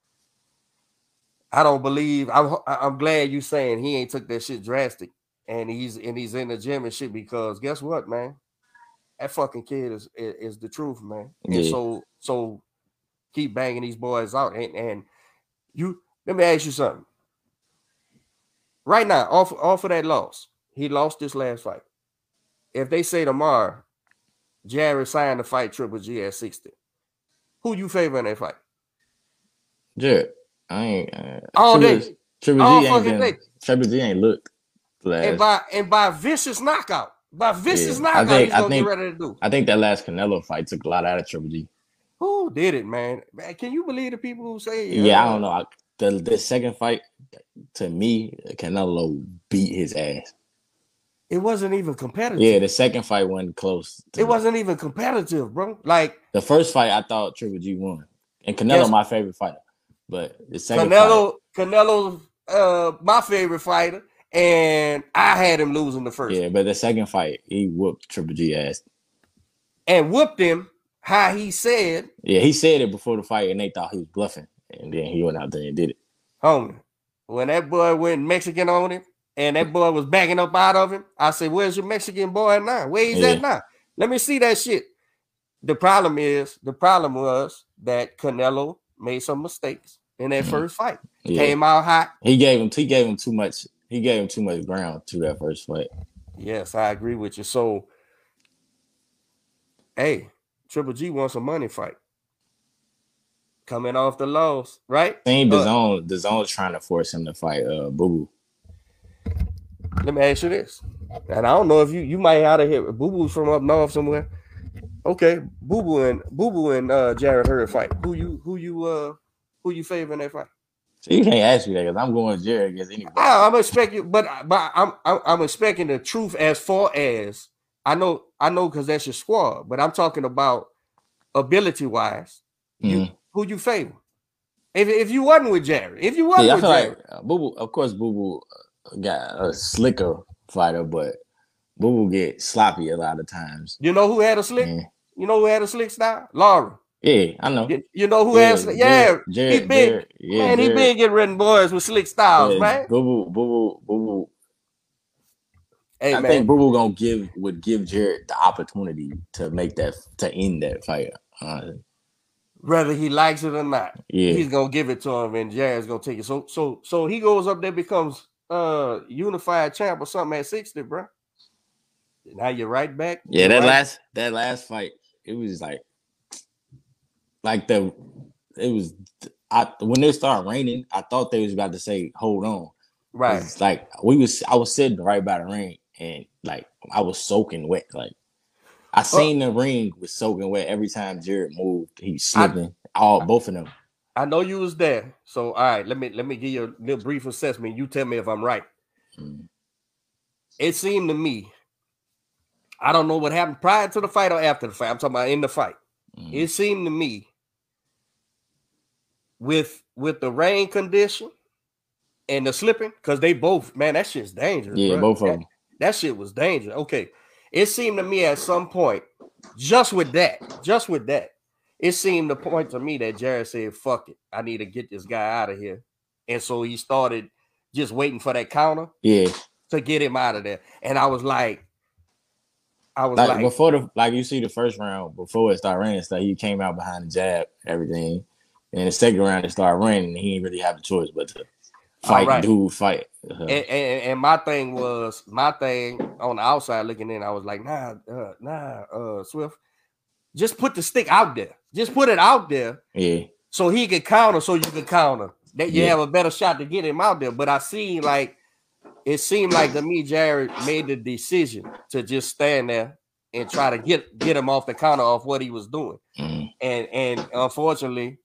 I'm glad you saying he ain't took that shit drastic, and he's in the gym and shit, because guess what, man? That fucking kid is the truth, man. Yeah. And so keep banging these boys out, and you, let me ask you something. Right now, off of that loss, he lost this last fight. If they say tomorrow, Jared signed to fight Triple G at 60, who you favor in that fight? Jared. I ain't all day, Triple all G ain't fucking been day, Triple G ain't looked and last. by vicious knockout, Yeah, he's gonna get ready to do. I think that last Canelo fight took a lot out of Triple G. Who did it, man? Man, can you believe the people who say? Yeah, I don't know. The second fight, to me, Canelo beat his ass. It wasn't even competitive. Yeah, the second fight wasn't close. It wasn't even competitive, bro. Like the first fight, I thought Triple G won, and Canelo my favorite fighter. But the second Canelo's my favorite fighter, and I had him losing the first. Yeah, but the second fight, he whooped Triple G ass. And whooped him how he said. Yeah, he said it before the fight, and they thought he was bluffing, and then he went out there and did it. Homie, when that boy went Mexican on him, and that boy was backing up out of him, I said, "Where's your Mexican boy now? Where he's at now? Let me see that shit." The problem was that Canelo made some mistakes in that first fight. Came out hot. He gave him too much. He gave him too much ground to that first fight. Yes, I agree with you. So, hey, Triple G wants a money fight. Coming off the loss, right? Same the zone's trying to force him to fight Boo Boo. Let me ask you this. And I don't know if you might out of here. Boo Boo's from up north somewhere. Okay, Boo Boo and Jarrett Hurd fight. Who you favor in that fight? So you can't ask me that because I'm going Jarrett against anybody. I'm expecting, but I'm expecting the truth as far as I know because that's your squad. But I'm talking about ability wise. Who you favor? If you wasn't with Jarrett, I feel Jarrett, like Boo Boo. Of course, Boo Boo got a slicker fighter, but Boo Boo get sloppy a lot of times. You know who had a slick? Yeah. You know who had a slick style? Laura. Yeah, I know. You know who has? Yeah, he been he been getting ridden boys with slick styles, man. Boo Boo. Hey, I think Boo Boo would give Jarrett the opportunity to end that fight. Whether he likes it or not, he's gonna give it to him, and Jarrett's gonna take it. So he goes up there, becomes unified champ or something at 60, bro. Now you're right back. Yeah, that last fight, it was when it started raining, I thought they was about to say, "Hold on." Right. It's like I was sitting right by the ring, and like I was soaking wet. Like I seen the ring was soaking wet every time Jarrett moved. He was slipping. Both of them. I know you was there. So all right, let me give you a little brief assessment. You tell me if I'm right. It seemed to me, I don't know what happened prior to the fight or after the fight. I'm talking about in the fight. It seemed to me with the rain condition and the slipping, because they both, man, that shit's dangerous. Yeah, bro. Both of them. That shit was dangerous. Okay. It seemed to me at some point, just with that, it seemed to point to me that Jarrett said, "Fuck it. I need to get this guy out of here." And so he started just waiting for that counter to get him out of there. And I was like before you see the first round, before it started raining stuff, he came out behind the jab, everything. And the second round it started raining, and he didn't really have a choice but to fight. And my thing on the outside looking in, I was like, nah, Swift, just put the stick out there. Just put it out there. Yeah. So he could counter, so you could counter. That you have a better shot to get him out there. But it seemed like to me, Jarrett made the decision to just stand there and try to get him off the counter off what he was doing. And unfortunately,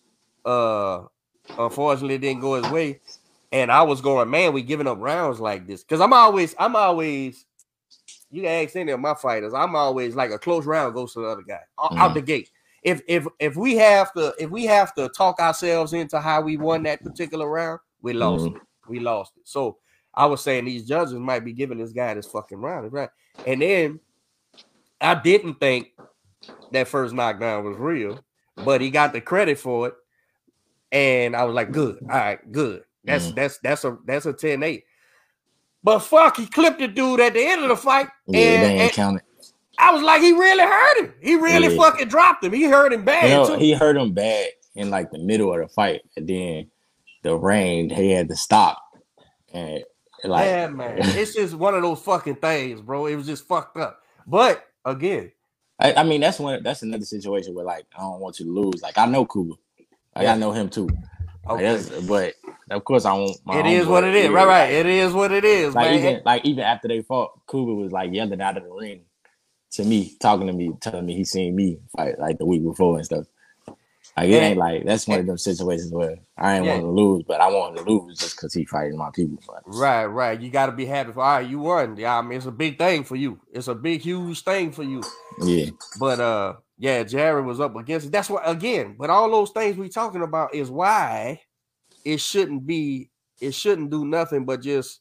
it didn't go his way. And I was going, man, we giving up rounds like this. Because I'm always, you can ask any of my fighters, I'm always like a close round goes to the other guy out the gate. If we have to talk ourselves into how we won that particular round, we lost it. We lost it. So I was saying these judges might be giving this guy this fucking round, right? And then I didn't think that first knockdown was real, but he got the credit for it. And I was like, good. All right, good. That's a 10-8. But fuck, he clipped the dude at the end of the fight. And count it. I was like, he really hurt him. He really fucking dropped him. He hurt him bad too. He hurt him bad in like the middle of the fight. And then the rain, he had to stop. And man. It's just one of those fucking things, bro. It was just fucked up. But again, I mean, that's another situation where like I don't want you to lose. Like I know Kuba. I know him too. Okay. But of course, I want my It homeboy. is what it is. Yeah, Right. like, It is what it is, man. even after they fought, Cougar was like yelling out of the ring to me, talking to me, telling me he seen me fight like the week before and stuff. Like it ain't like that's one of them situations where I ain't want to lose, but I want to lose just because he fighting my people. Right. You got to be happy for. All right, you won. Yeah, I mean it's a big thing for you. It's a big, huge thing for you. Yeah. But yeah, Jared was up against it. That's why again. But all those things we talking about is why it shouldn't be. It shouldn't do nothing but just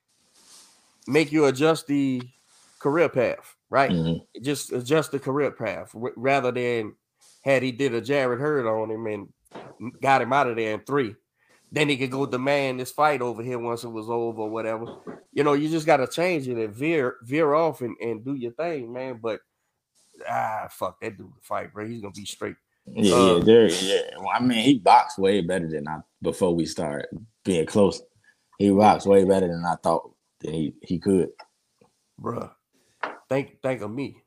make you adjust the career path, right? Mm-hmm. Just adjust the career path rather than had he did a Jared Hurd on him and got him out of there in 3. Then he could go demand this fight over here once it was over or whatever. You know, you just got to change it and veer off and do your thing, man. But fuck that dude to fight, bro. He's gonna be straight. Yeah. Well, I mean, he boxed way better than I before we started being close. He boxed way better than I thought that he could. Bruh, think of me.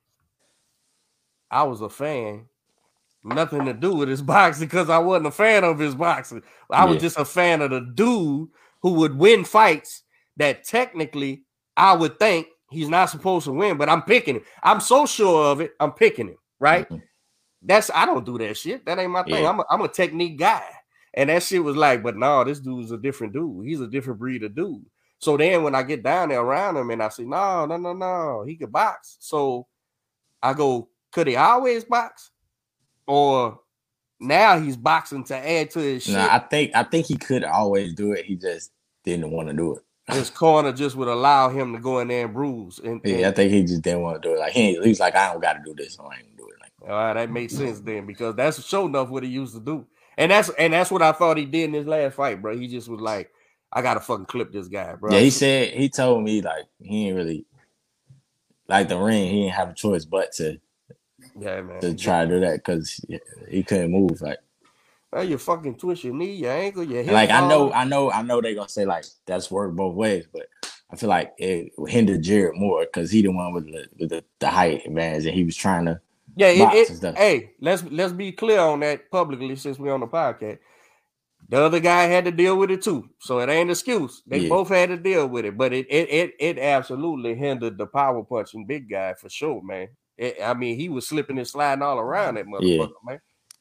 I was a fan. Nothing to do with his boxing because I wasn't a fan of his boxing. I was just a fan of the dude who would win fights that technically I would think he's not supposed to win, but I'm picking him. I'm so sure of it. I'm picking him, right? Mm-hmm. I don't do that shit. That ain't my thing. I'm a technique guy. And that shit was like, but no, this dude's a different dude. He's a different breed of dude. So then when I get down there around him and I say, no, he could box. So I go, could he always box? Or now he's boxing to add to his shit. No, I think he could always do it. He just didn't want to do it. His corner just would allow him to go in there and bruise. I think he just didn't want to do it. Like he's like, I don't got to do this, so I ain't gonna do it. Like, all right, that makes sense then because that's sure enough what he used to do, and that's what I thought he did in his last fight, bro. He just was like, I gotta fucking clip this guy, bro. Yeah, he told me like he ain't really like the ring. He didn't have a choice but to. Yeah, man. To try to do that because he couldn't move. Like, well, you fucking twist your knee, your ankle, your hip. Like, I know they're gonna say like that's worked both ways, but I feel like it hindered Jared more because he the one with the height advantage and he was trying to. Yeah, hey, let's be clear on that publicly since we're on the podcast. The other guy had to deal with it too, so it ain't an excuse. They both had to deal with it, but it absolutely hindered the power punching big guy for sure, man. I mean, he was slipping and sliding all around that motherfucker, man.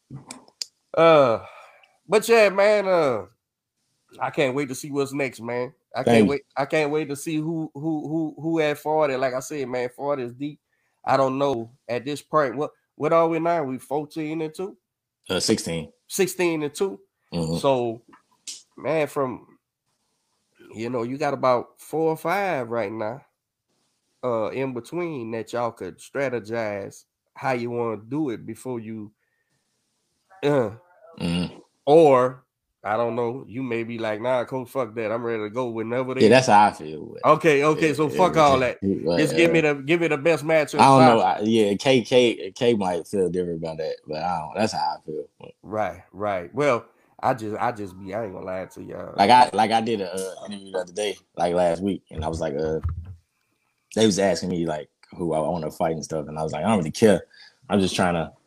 But yeah, man. I can't wait to see what's next, man. I can't wait to see who at 40. Like I said, man, 40 is deep. I don't know at this point. What are we now? We 14-2? 16. 16-2. Mm-hmm. So, man, you got about 4 or 5 right now. In between that y'all could strategize how you want to do it before you or I don't know, you may be like, nah, coach, fuck that. I'm ready to go whenever they. Yeah, that's how I feel. Okay, so fuck all that. Just give me the best match. I don't know. K might feel different about that, but that's how I feel. Right. Well, I ain't gonna lie to y'all. Like I did an interview the other day, like last week, and I was like, they was asking me like who I want to fight and stuff, and I was like, I don't really care. This is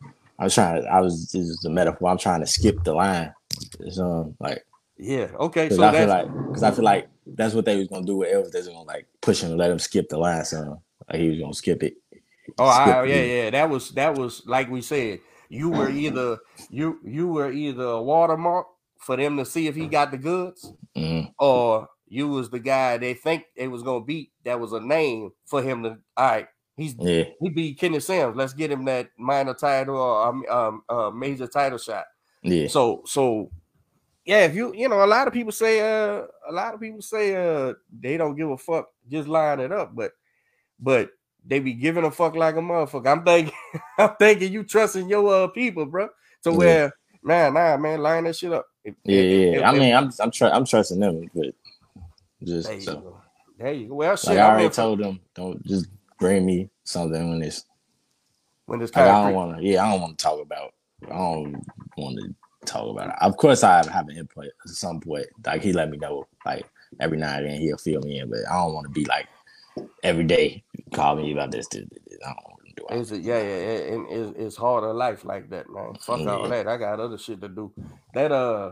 a metaphor. I'm trying to skip the line. So okay. So I feel like that's what they was gonna do with Elvis. They was gonna like push him and let him skip the line. So like he was gonna skip it. Yeah. That was like we said. You were either a watermark for them to see if he got the goods, or you was the guy they think they was gonna beat. That was a name for him to. All right, he beat Kenny Sims. Let's get him that minor title or major title shot. Yeah. So yeah, if a lot of people say they don't give a fuck, just line it up, but they be giving a fuck like a motherfucker. I'm thinking you trusting your people, bro. To where man, line that shit up. I'm trusting them, but just there you go. Well, shit, like I already told them, don't just bring me something when it's like, I don't want to talk about. I don't want to talk about it. Of course, I have an input at some point. Like he let me know, like every now and then he'll fill me in, but I don't want to be like every day call me about this. I don't want to do it. It's hard in life like that, man. Fuck all that. I got other shit to do. That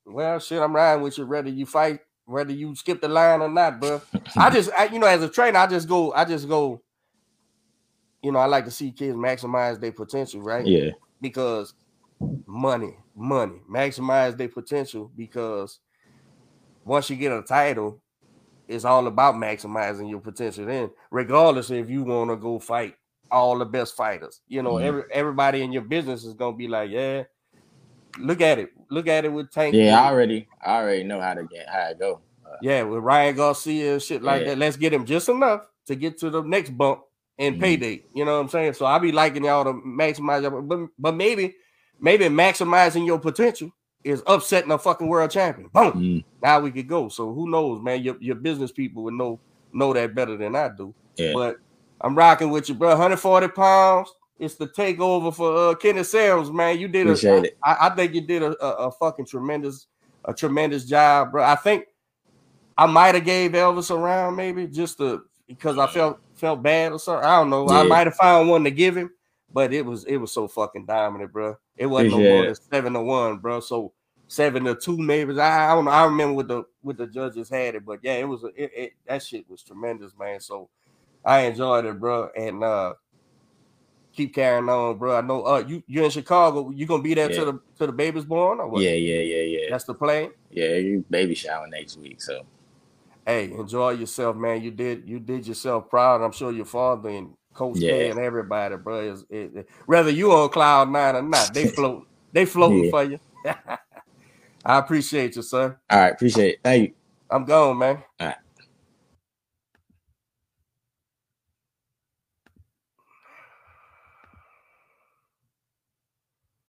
Well, shit, I'm riding with you. Whether you fight, whether you skip the line or not, bro. As a trainer, I just go. You know, I like to see kids maximize their potential, right? Yeah. Because money, maximize their potential. Because once you get a title, it's all about maximizing your potential. Then, regardless if you want to go fight all the best fighters, you know, everybody in your business is gonna be like, yeah, look at it with Tank. Yeah, I already know how it go. Yeah, with Ryan Garcia and shit like that. Let's get him just enough to get to the next bump and payday. You know what I'm saying? So I be liking y'all to maximize, but maybe maximizing your potential is upsetting a fucking world champion. Boom. Now we could go. So who knows, man? Your business people would know that better than I do. Yeah. But I'm rocking with you, bro. 140 pounds. It's the takeover for Kenneth Selms, man. You did I think you did a fucking tremendous job, bro. I think I might have gave Elvis a round, maybe just because I felt bad or something. I don't know. Yeah. I might have found one to give him, but it was so fucking dominant, bro. It wasn't no more than 7-1, bro. So 7-2, maybe. I don't know. I remember what the judges had it, but yeah, it was that shit was tremendous, man. So I enjoyed it, bro, and keep carrying on, bro. I know you in Chicago. You gonna be there till the baby's born, or what? Yeah. That's the plan. Yeah, you baby shower next week, so. Hey, enjoy yourself, man. You did yourself proud. I'm sure your father and Coach K and everybody, bro. Whether you on cloud 9 or not, they floating for you. I appreciate you, sir. All right, appreciate it. Thank you. I'm gone, man. All right.